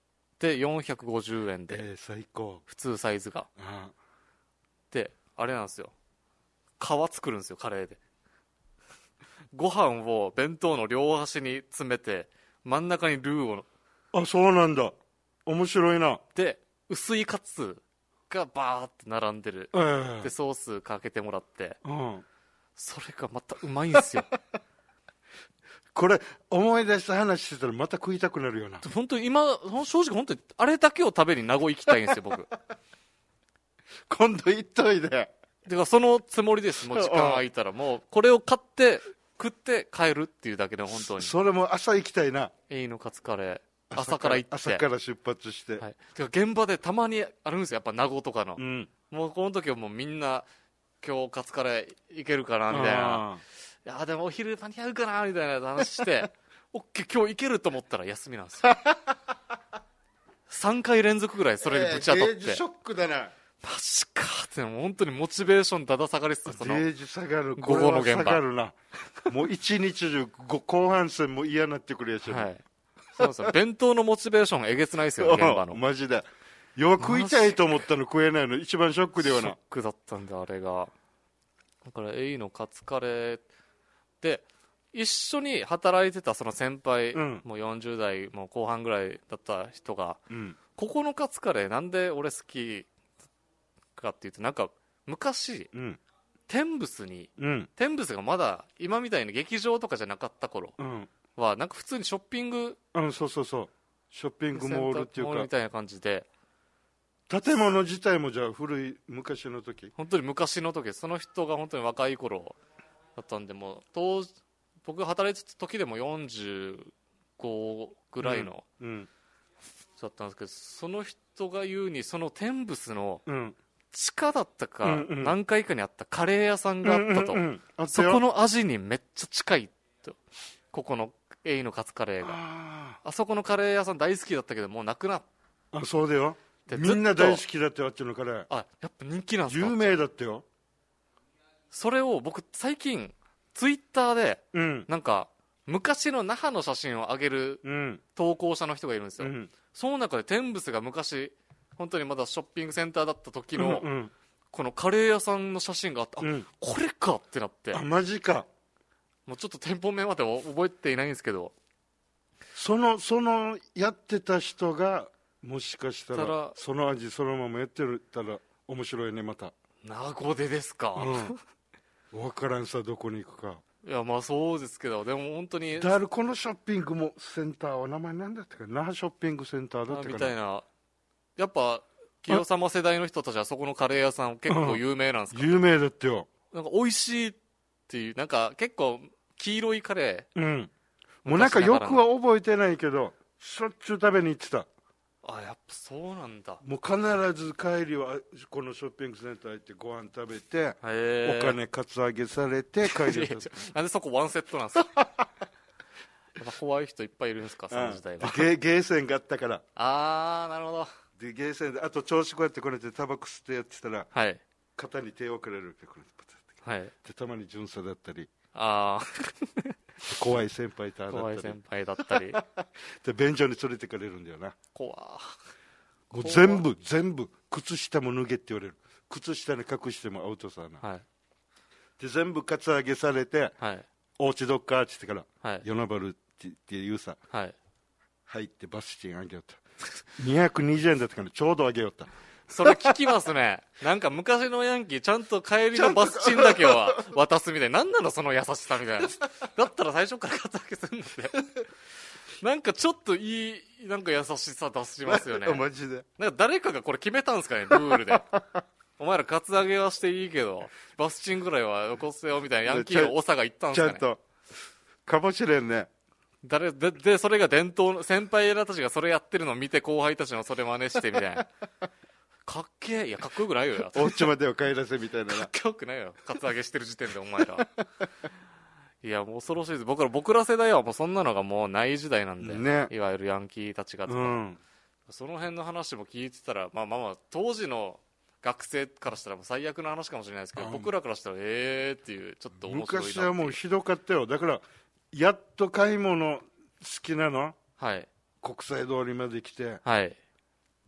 でよんひゃくごじゅうえんで、 えー、最高。 普通サイズが。 あであれなんですよ、皮作るんですよカレーで。ご飯を弁当の両端に詰めて真ん中にルーを、 あ、そうなんだ。面白いな。 で薄いカツがバーって並んでる、 えー、 でソースかけてもらって、 うん、 それがまたうまいんですよ。 これ思い出した話してたらまた食いたくなるよな。 本当に今正直本当にあれだけを食べに名護行きたいんですよ僕。 今度行っといで。 だからそのつもりです。もう時間空いたらもうこれを買って食って帰るっていうだけで本当に。 それも朝行きたいな。 エイのカツカレー朝から行って、 朝から出発して、 はい、てか現場でたまにあるんですよやっぱ名護とかの、 うん、ももうこの時はもうみんな今日カツカレー行けるかなみたいな、いやでもお昼間に合うかなみたいな話してオッケー今日行けると思ったら休みなんですよ。さんかい連続ぐらいそれでぶち当たって、 えー、ゲージショックだな。 マジかってもう本当にモチベーションだだ下がりっすよ。そのゲージ下がる。 午後の現場これは下がるな。もう一日中後半戦も嫌になってくるやし、 はい、そうですよ。弁当のモチベーションえげつないですよ現場の。 マジでよく食いたいと思ったの食えないの一番ショックではな。 ショックだったんだあれが。だからエイのカツカレーで一緒に働いてたその先輩、うん、もうよんじゅう代もう後半ぐらいだった人が、うん、ここのカツカレーなんで俺好きかっていうと、なんか昔、うん、テンブスに、うん、テンブスがまだ今みたいに劇場とかじゃなかった頃は、うん、なんか普通にショッピング、 うん、そうそうそうショッピングモールっていうかモールみたいな感じで、 建物自体もじゃあ古い昔の時、 本当に昔の時、その人が本当に若い頃だったんで、もう当時僕が働いてた時でもよんじゅうごぐらいの、うんうん、だったんですけど、その人が言うにそのテンブスの地下だったか、うんうん、何階かにあったカレー屋さんがあったと、うんうんうん、あそこの味にめっちゃ近いと、ここのエイのカツカレーが あ, あそこのカレー屋さん大好きだったけどもうなくなっあそうだよ、みんな大好きだってあっちのカレー、 あやっぱ人気なんですか、 有名だったよ。 それを僕最近ツイッターで、うん、なんか昔の那覇の写真を上げる投稿者の人がいるんですよ、うん、その中でテンブスが昔本当にまだショッピングセンターだった時の、うんうん、このカレー屋さんの写真があって、うん、あこれかってなって、 あマジか、 もうちょっと店舗名まで覚えていないんですけど、 そのそのやってた人がもしかしたらその味そのままやってるったら面白いね。また名護でですか、 うん分からんさどこに行くか。 いやまあそうですけど、でも本当にだからこのショッピングもセンターは名前なんだったかな、那覇ショッピングセンターだったかなみたいな。やっぱ清様世代の人たちはそこのカレー屋さん結構有名なんですか、 うん、有名だってよ。 なんか美味しいっていう、なんか結構黄色いカレー、うん、 もうなんかよくは覚えてないけどしょっちゅう食べに行ってた。 あやっぱそうなんだ。 もう必ず帰りはこのショッピングセンター行ってご飯食べてお金カツアゲされて帰りなんでそこワンセットなんですか。やっぱ怖い人いっぱいいるんですか、その時代は。 ゲ, ゲーセンがあったから。 ああなるほど。 でゲーセンであと調子こうやってこうやってタバコ吸ってやってたら、はい、肩に手をくれるってこうやって、はい、でたまに巡査だったり、あ怖い先輩と怖い先輩だったりで便所に連れてかれるんだよな。 怖もう全部全部靴下も脱げって言われる。靴下に隠してもアウトさな、はい、で全部カツアゲされて、はい、おうちどっかって言ってから、はい、与那原って言うさ、はい、入ってバスチンあげよったにひゃくにじゅうえんだったからちょうどあげよった。 それ聞きますね。なんか昔のヤンキーちゃんと帰りのバスチンだけは渡すみたいな。なんなのその優しさみたいな。だったら最初からカツアゲするんだって。なんかちょっといいなんか優しさ出しますよね。 マジで。 なんか誰かがこれ決めたんですかね、ルールで。お前らカツアゲはしていいけどバスチンぐらいはよこせよみたいなヤンキーの長が言ったんですかね。 ちゃんとかもしれんね。 誰 で, でそれが伝統、先輩らたちがそれやってるのを見て後輩たちのそれ真似してみたいな。かっけえ。いやかっこよくないよ。 お家までは帰らせみたいな。 かっこよくないよ、カツアゲしてる時点でお前ら。いやもう恐ろしいです。僕ら僕ら世代はもうそんなのがもうない時代なんで、ね、いわゆるヤンキーたちがとか、うん、その辺の話も聞いてたら、まあまあまあ当時の学生からしたらもう最悪な話かもしれないですけど、僕らからしたらええーっていう、ちょっと面白いなっていう。 昔はもうひどかったよ。だからやっと買い物好きなの、はい、国際通りまで来て、はい、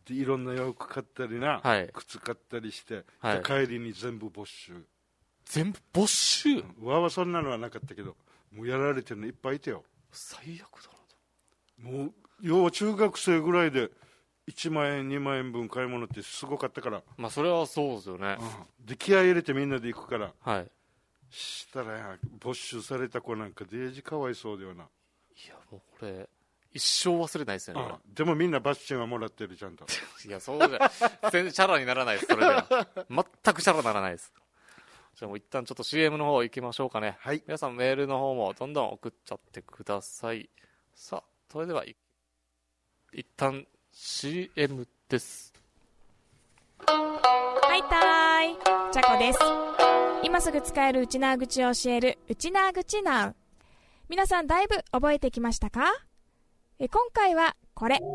でいろんな洋服買ったりな、 はい、 靴買ったりして、 はい、 帰りに全部没収。 全部没収？ わはそんなのはなかったけど、もうやられてるのいっぱいいてよ。 最悪だな。もう要は中学生ぐらいでいちまんえんにまんえんぶん買い物ってすごかったから。 まあそれはそうですよね。 うん、で気合い入れてみんなで行くから、 はい、 したらや没収された子なんかデージかわいそうだよな。 いやもうこれ一生忘れないですよね。 でもみんなバッチンはもらってるちゃんと。 いやそうじゃ全然チャラにならないです。それでは全くチャラにならないです。じゃあもう一旦ちょっと シーエム の方行きましょうかね。 はい、 皆さんメールの方もどんどん送っちゃってください。さあそれでは一旦 シーエム です。 はいたーい、ちゃこです。今すぐ使えるウチナー口を教えるウチナー口ナウ。皆さんだいぶ覚えてきましたか？え今回はこれ、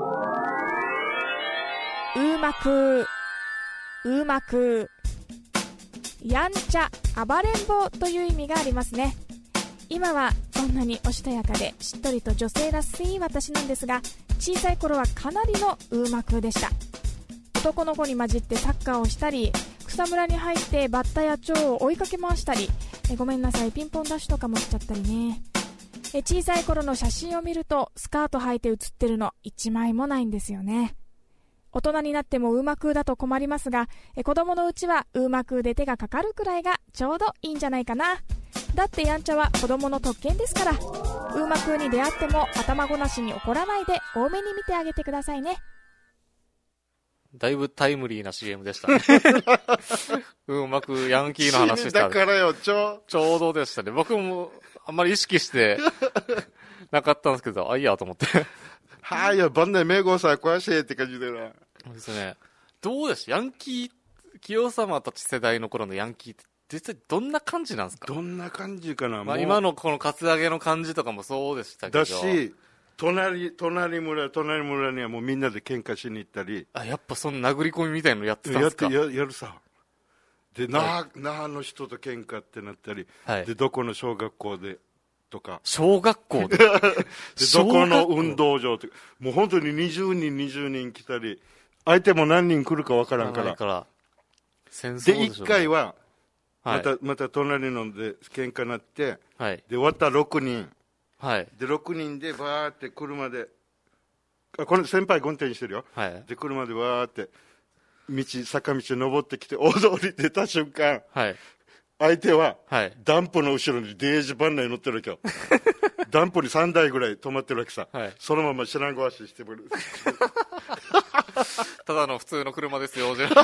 うーまくうーまくやんちゃ暴れん坊という意味がありますね。今はこんなにおしとやかでしっとりと女性らしい私なんですが、小さい頃はかなりのうーまくでした。男の子に混じってサッカーをしたり、草むらに入ってバッタや蝶を追いかけ回したり、えごめんなさいピンポンダッシュとかもしちゃったりね。え小さい頃の写真を見るとスカート履いて写ってるの一枚もないんですよね。大人になってもうーまくだと困りますが、え子供のうちはうーまくで手がかかるくらいがちょうどいいんじゃないかな。だってやんちゃは子供の特権ですから、うーまくに出会っても頭ごなしに怒らないで多めに見てあげてくださいね。 だいぶタイムリーな シーエム でしたね。うまくヤンキーの話した。 だからよ、ちょちょうどでしたね。僕もあんまり意識してなかったんですけど、あ、いいやと思って。 はいよ、晩年名号さ、詳しいって感じでな。 そうですね。どうでしたヤンキー、清様たち世代の頃のヤンキーって実際どんな感じなんですか？ どんな感じかな。 まあ今のこのカツアゲの感じとかもそうでしたけど。 だし、隣、隣村、隣村にはもうみんなで喧嘩しに行ったり。 あ、やっぱその殴り込みみたいなのやってたんですか？ やって、や、やるさ。で、那覇、那覇の人と喧嘩ってなったり、はい、で、どこの小学校で、とか。 小学校でで、どこの運動場とか、もう本当ににじゅうにん、にじゅうにん来たり、相手も何人来るかわからんから。から戦争でしょうね。 で、一回は、また、はい、また隣ので喧嘩になって、 はい、 で、終わったらろくにん。 はい、 でろくにんでバーって車で、あこの先輩運転してるよ、 はい、 で車でバーって道坂道登ってきて大通り出た瞬間、 はい、 相手は、 はい、 ダンプの後ろにデージバンナに乗ってるわけよ。ダンプにさんだいぐらい止まってるわけさ、はい、そのまま知らんご足してくる。 ただの普通の車ですよじゃ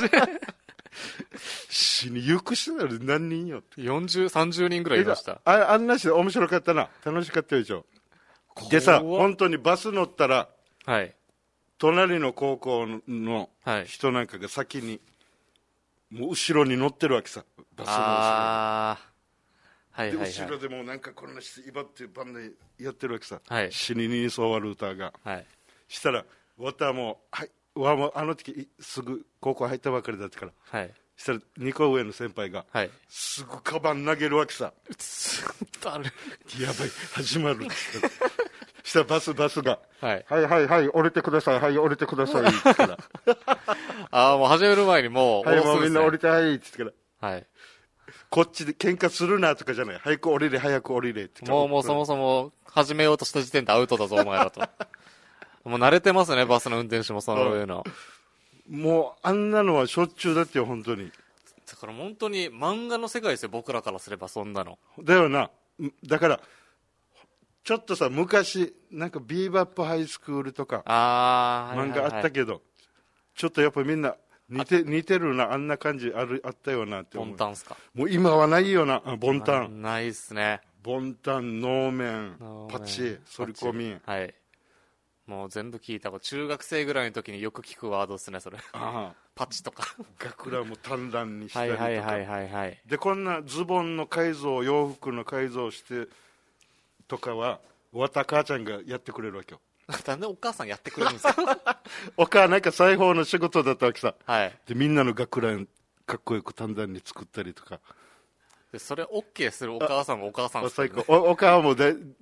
死にゆくしなる何人よってよんじゅう、さんじゅうにんぐらいいました。 あ, あんなし面白かったな、楽しかったでしょ。でさ、本当にバス乗ったら、 はい、 隣の高校の人なんかが先に、もう後ろに乗ってるわけさ、バスの後ろに。あー、はいはいはい、で後ろでもうなんかこんなして威張ってバンでやってるわけさ、はい、死ににそうわる歌が、はい、したらわたもう、はい、わもあの時すぐ高校入ったばかりだったから、はい、したらにこ上の先輩が、はい、すぐカバン投げるわけさ。やばい始まるってしたらバスバスが、はい、はいはいはい降りてください、はい降りてくださいって言ったらああもう始める前にもうはいもうみんな降りてはいって言ってから、 はい、 こっちで喧嘩するなとかじゃない、早く降りれ早く降りれってもうもうそもそも始めようとした時点でアウトだぞお前らともう慣れてますねバスの運転手もその上の、 うん、もうあんなのはしょっちゅうだってよ本当に。 だから本当に漫画の世界ですよ僕らからすればそんなのだよな。だからちょっとさ昔なんかビーバップハイスクールとかあ漫画あったけど、はいはいはい、ちょっとやっぱみんな似て似てるなあんな感じあるあったよなって思う。 ボンタンすか。 もう今はないよなボンタン。 ないっすね。 ボンタン能面パチ反り込み、 はいもう全部聞いた。中学生ぐらいの時によく聞くワードですねそれ。あパチとか学ランも短ランにしたりとか、 はいはいはいはいはい、 でこんなズボンの改造洋服の改造してとかはわた母ちゃんがやってくれるわけよ。 なんでお母さんやってくれるんですかお母なんか裁縫の仕事だったわけさ、 はい、 でみんなの学ランかっこよく短ランに作ったりとかでそれ OK するお母さんもお母さんです、ね、 お, お母もで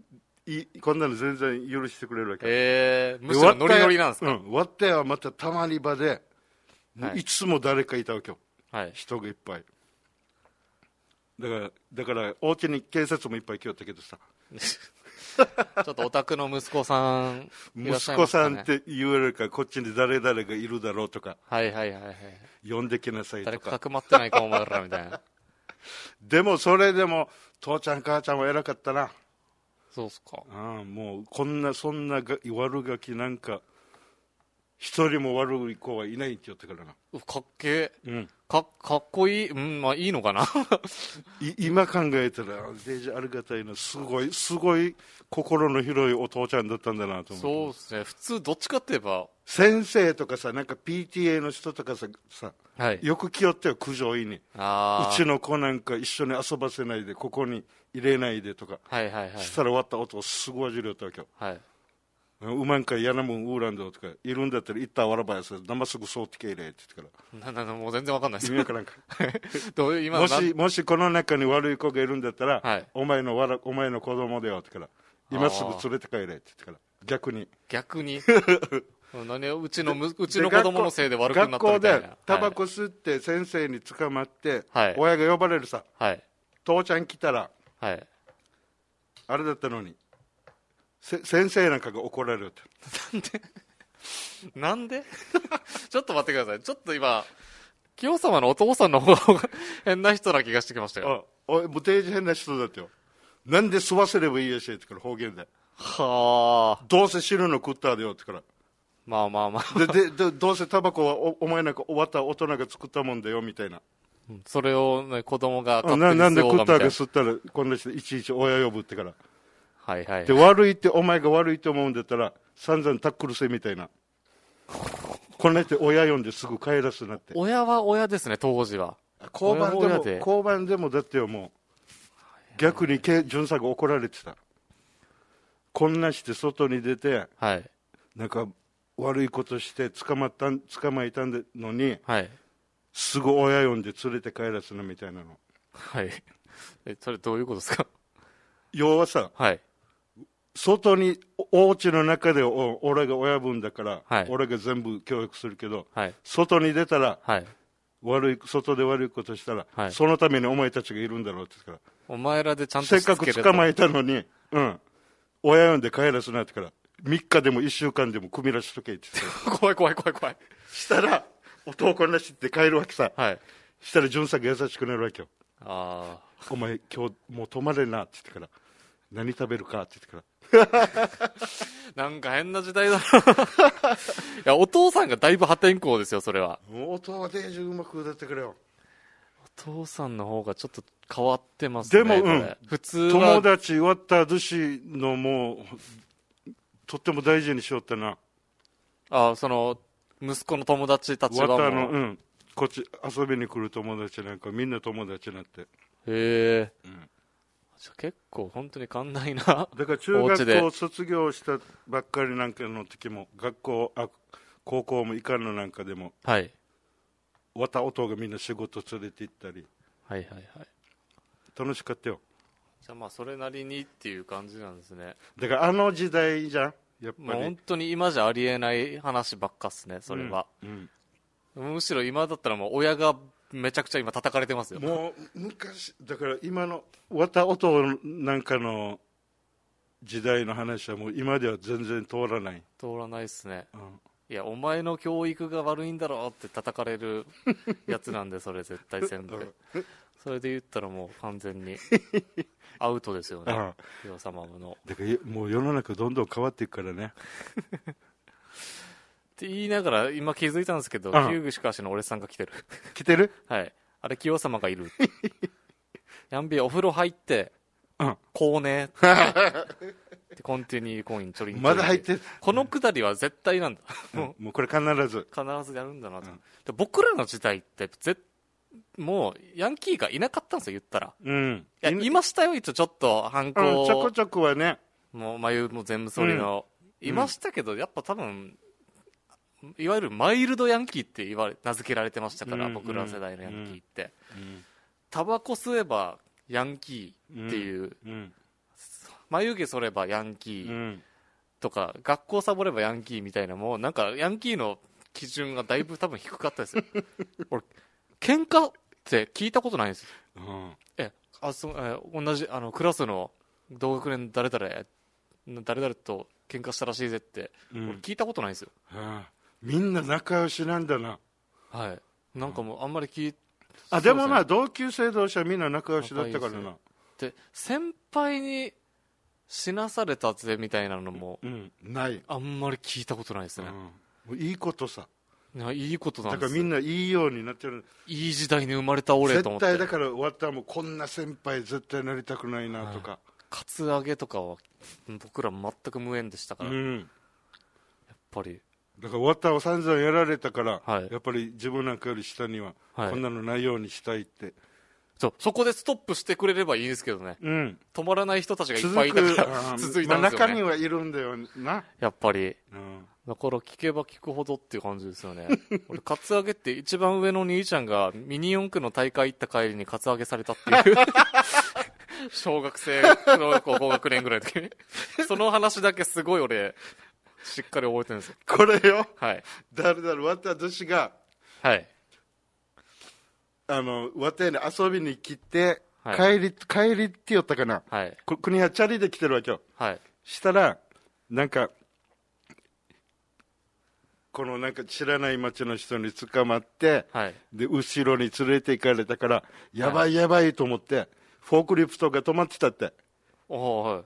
いこんなの全然許してくれるわけ。 えー、むしろノリノリなんですか。 うん、割ってはまたたまり場で、 はい、 いつも誰かいたわけよ、 はい、 人がいっぱい。だからだからお家に警察もいっぱい来よったけどさちょっとお宅の息子さんいらっしゃい息子ますかね。 さんって言われるから、こっちに誰々がいるだろうとか、 はいはいはいはい、 呼んできなさいとか、 誰かかくまってないかお前らみたいなでもそれでも父ちゃん母ちゃんは偉かったな。 そうっすか。 ああ、もうこんなそんなが悪ガキなんか一人も悪い子はいないって言ってからな。 かっけえ、 うん、 か, かっこいい、うん、まあいいのかな今考えたらデージありがたいな。すごいすごい心の広いお父ちゃんだったんだなと思って。 そうですね。普通どっちかって言えば先生とかさ、なんか ピーティーエー の人とかさ、さ、 はい、 よく来よってよ、苦情言いに。 あ、 うちの子なんか一緒に遊ばせないで、ここに入れないでとか、 はいはいはい、 したら終わった音をすごいじりよったわけよ。 はい、 うまんかいやなもんウーランドとかいるんだったら行ったらわらばやさ、生すぐそうってけいれって言ってから。 ななもう全然わかんないです。 意味わからんかどう今もしもしこの中に悪い子がいるんだったら、 はい、 お前のわらお前の子供だよってから、今すぐ連れて帰れって言ってから、逆に逆に何うちのうちの子供のせいで悪くなったみたいな。 学校でタバコ吸って先生に捕まって、はい、親が呼ばれるさ、はい、父ちゃん来たら、はい、あれだったのに先生なんかが怒られるって。 なんでなんでちょっと待ってください。ちょっと今清様のお父さんの方が変な人な気がしてきましたよ。 あ、おいもうデージ変な人だってよ。なんで吸わせればいいやしってから方言で、はあ、どうせ死ぬの食ったでよってから、まあまあまあでででどうせタバコは お, お前なんか終わった大人が作ったもんだよみたいな。それを、ね、子供が勝手に吸おうがみたいな。なんで食ったが吸ったらこんな人いちいち親呼ぶってから、はいはいはい、で悪いってお前が悪いと思うんだったら散々タックルせみたいな。こんな人親呼んですぐ帰らすなって。親は親ですね当時は。交番でもで交番でもだってよ、もう逆に巡査が怒られてた。こんなして外に出て、はい、なんか悪いことして捕まった捕まえたのに、はい、すぐ親呼んで連れて帰らすなみたいなの。はい。えそれどういうことですか。要はさ、はい、外にお家の中でお俺が親分だから、はい、俺が全部教育するけど、はい、外に出たら、はい、悪い外で悪いことしたら、はい、そのためにお前たちがいるんだろうって言うから、お前らでちゃんとせっかく捕まえたのに、うん、親呼んで帰らすなってから、みっかでもいっしゅうかんでも組み出しとけって言って怖い怖い怖い怖い。したら男なしって帰るわけさ、はい、したら巡査が優しくなるわけよ。あお前今日もう泊まれなって言ってから、何食べるかって言ってからなんか変な時代だないやお父さんがだいぶ破天荒ですよそれは。もうお父はデージうまく歌ってくれよ。お父さんの方がちょっと変わってますね。でも、うん、普通は友達終わった寿司のもうとっても大事にしよったな。あその息子の友達たちはもうわたの、うん、こっち遊びに来る友達なんかみんな友達になって。へえ、うん、じゃ結構本当に寛大な。だから中学校卒業したばっかりなんかの時も学校あ高校も行かんのなんかでも、はい、わた弟がみんな仕事連れて行ったり、はいはいはい、楽しかったよ。じゃあまあそれなりにっていう感じなんですね。だからあの時代じゃんやっぱり。本当に今じゃありえない話ばっかっすねそれは、うんうん、むしろ今だったらもう親がめちゃくちゃ今叩かれてますよ。もう昔だから今のわた音なんかの時代の話はもう今では全然通らない。通らないっすね、うん、いやお前の教育が悪いんだろうって叩かれるやつなんでそれ絶対全部それで言ったらもう完全にアウトですよねヒロ様の。だからもう世の中どんどん変わっていくからねって言いながら今気づいたんですけど、旧具しかしの俺さんが来てる来てるはい、あれ清様がいるやんべえお風呂入ってこうねってコンティニューコインちょりんちょりんまだ入ってる。このくだりは絶対なんだもうこれ必ず必ずやるんだなと、うん、で僕らの時代ってぜもうヤンキーがいなかったんですよ言ったら、うん、いやいましたよ一応ちょっと反抗、うん、ちょこちょこはねもう眉も全部剃りの、うん、いましたけどやっぱ多分いわゆるマイルドヤンキーって言われ名付けられてましたから、うん、僕ら世代のヤンキーって、うん、タバコ吸えばヤンキーっていう、うんうん、 眉毛剃ればヤンキーとか、うん、学校サボればヤンキーみたいな、もうなんかヤンキーの基準がだいぶ多分低かったですよ俺喧嘩って聞いたことないんですよ、うん、えあそえ同じあのクラスの同学年誰々誰々と喧嘩したらしいぜって、うん、俺聞いたことないんですよ、はあ、 みんな仲良しなんだな。 はい、なんかもうあんまり聞いあでもまあ同級生同士はみんな仲良しだったからな。 で先輩に死なされたぜみたいなのも、うん、 ないあんまり聞いたことないですね、 うん、いいことさ。 いいことなんです。 だからみんないいようになってる。 いい時代に生まれた俺と思って。 絶対だから終わったらもうこんな先輩絶対なりたくないなとか、はい、 カツアゲとかは僕ら全く無縁でしたから、うん、やっぱりだから終わったら散々やられたから、はい、やっぱり自分なんかより下にはこんなのないようにしたいって、はい、 そうそこでストップしてくれればいいですけどね、うん、止まらない人たちがいっぱいいたから続いたんですよね、まあ、 中にはいるんだよなやっぱり、うんだから聞けば聞くほどっていう感じですよね俺カツアゲって一番上の兄ちゃんがミニ四駆の大会行った帰りにカツアゲされたっていう小学生の高学年ぐらいの時にその話だけすごい俺しっかり覚えてるんですよ。 これよ、 はい、 誰だろう私がはいあのわてに遊びに来て、はい、帰り帰りって言ったかな、はい、国はチャリで来てるわけよ、はい、したらなんかこのなんか知らない町の人に捕まって、はい、で後ろに連れて行かれたからやばいやばいと思って、はい、フォークリフトが止まってたって、はい、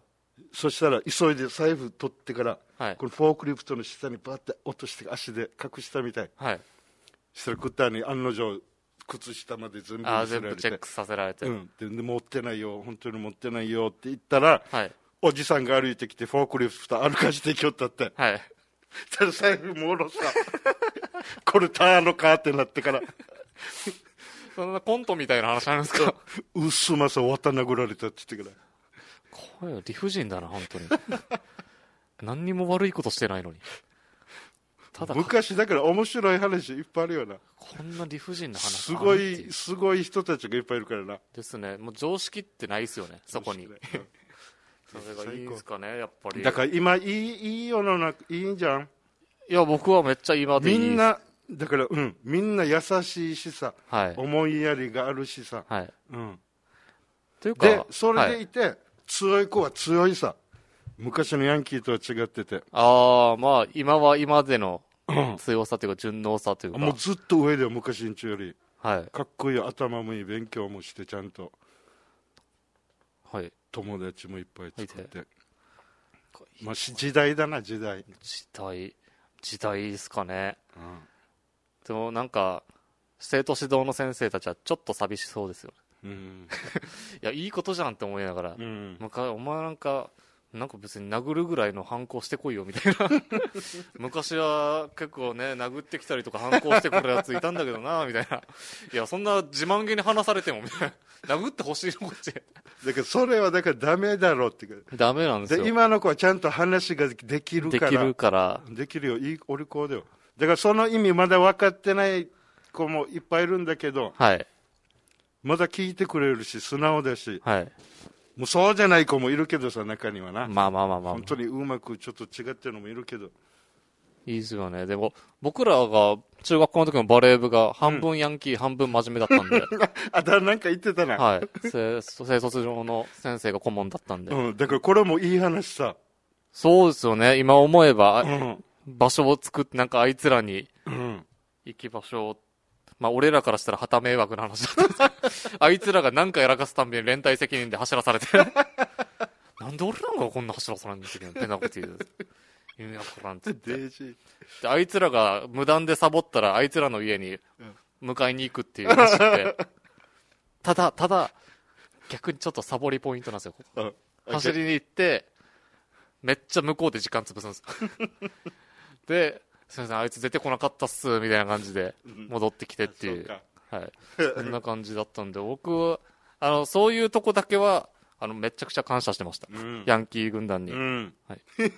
そしたら急いで財布取ってから、はい、このフォークリフトの下にバッて落として足で隠したみたい、はい、したらクッターに案の定靴下まで全部見せられて、あ全部チェックさせられて、 うん、で持ってないよ本当に持ってないよって言ったら、はい、おじさんが歩いてきてフォークリフト歩かしてきよったって、はいただ財布も下ろしたこれターのかってなってからそんなコントみたいな話なんですかうっすまさ綿殴られたって言ってからこれ理不尽だな本当に何にも悪いことしてないのにただ昔だから面白い話いっぱいあるよな。 こんな理不尽な話すごいすごい人たちがいっぱいいるからな。 ですね。もう常識ってないですよねそこにそれがいいですかねやっぱり。 だから今いいいい世の中いいんじゃん。 いや僕はめっちゃ今でいいです。 みんなだからうんみんな優しいしさ、はい、思いやりがあるしさ、はいうん、というかでそれでいて、はい、強い子は強いさ。昔のヤンキーとは違ってて、 ああまあ今は今での強さというか順応さというか、 もうずっと上では昔んちより、はい、かっこいい頭もいい勉強もしてちゃんと、はい、友達もいっぱい作って、まあ、時代だな時代時代時代ですかね、うん、でもなんか生徒指導の先生たちはちょっと寂しそうですよね、うん、いやいいことじゃんって思いながら、うん、お前なんかなんか別に殴るぐらいの反抗してこいよみたいな昔は結構ね殴ってきたりとか反抗してくるやついたんだけどなみたいな、いやそんな自慢げに話されてもみたいな殴ってほしいのこっちだけどそれはだからダメだろうってダメなんですよ。 で今の子はちゃんと話ができるからできるからできるよいいお利口だよ。だからその意味まだ分かってない子もいっぱいいるんだけど、はい、まだ聞いてくれるし素直だし、はいもうそうじゃない子もいるけどさ中にはな、 まあまあまあまあ、 本当にうまくちょっと違ってるのもいるけどいいですよね。でも僕らが中学校の時のバレー部が半分ヤンキー、うん、半分真面目だったんであだなんか言ってたな、 はい、清卒上の先生が顧問だったんで、 うん、だからこれもいい話さ。 そうですよね今思えば、うん、場所を作ってなんかあいつらに行き場所をまあ俺らからしたら旗迷惑な話だったんですあいつらが何かやらかすたんびに連帯責任で走らされてなんで俺らがこんな走らされんのってペナルティーです意味わからんって言ってであいつらが無断でサボったらあいつらの家に迎えに行くっていう話ってただただ逆にちょっとサボりポイントなんですよ。走りに行ってめっちゃ向こうで時間潰すんですですみませんあいつ出てこなかったっすみたいな感じで戻ってきてっていう、うん、はい、そんな感じだったんで僕はあのそういうとこだけはあのめちゃくちゃ感謝してました、うん、ヤンキー軍団に、うんはいね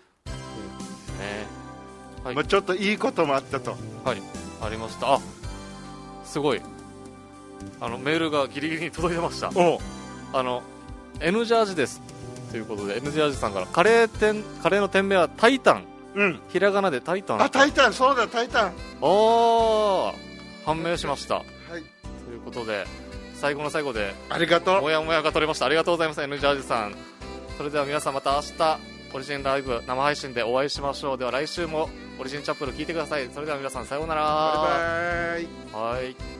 はいまあ、ちょっといいこともあったと。 はいありました。あすごいあのメールがギリギリに届いてました。おあの N ジャージですということで エヌジェー アジさんからカレー店カレーの店名はタイタン、 うん、 ひらがなでタイタン。 あ、タイタン、そうだ、タイタン。 おー、判明しました、はい、 ということで最後の最後でありがとう、 もやもやが取れました。ありがとうございます エヌジェー アジさん。それでは皆さんまた明日オリジンライブ生配信でお会いしましょう。では来週もオリジンチャップル聞いてください。それでは皆さんさようなら。 バイバイ。 はい。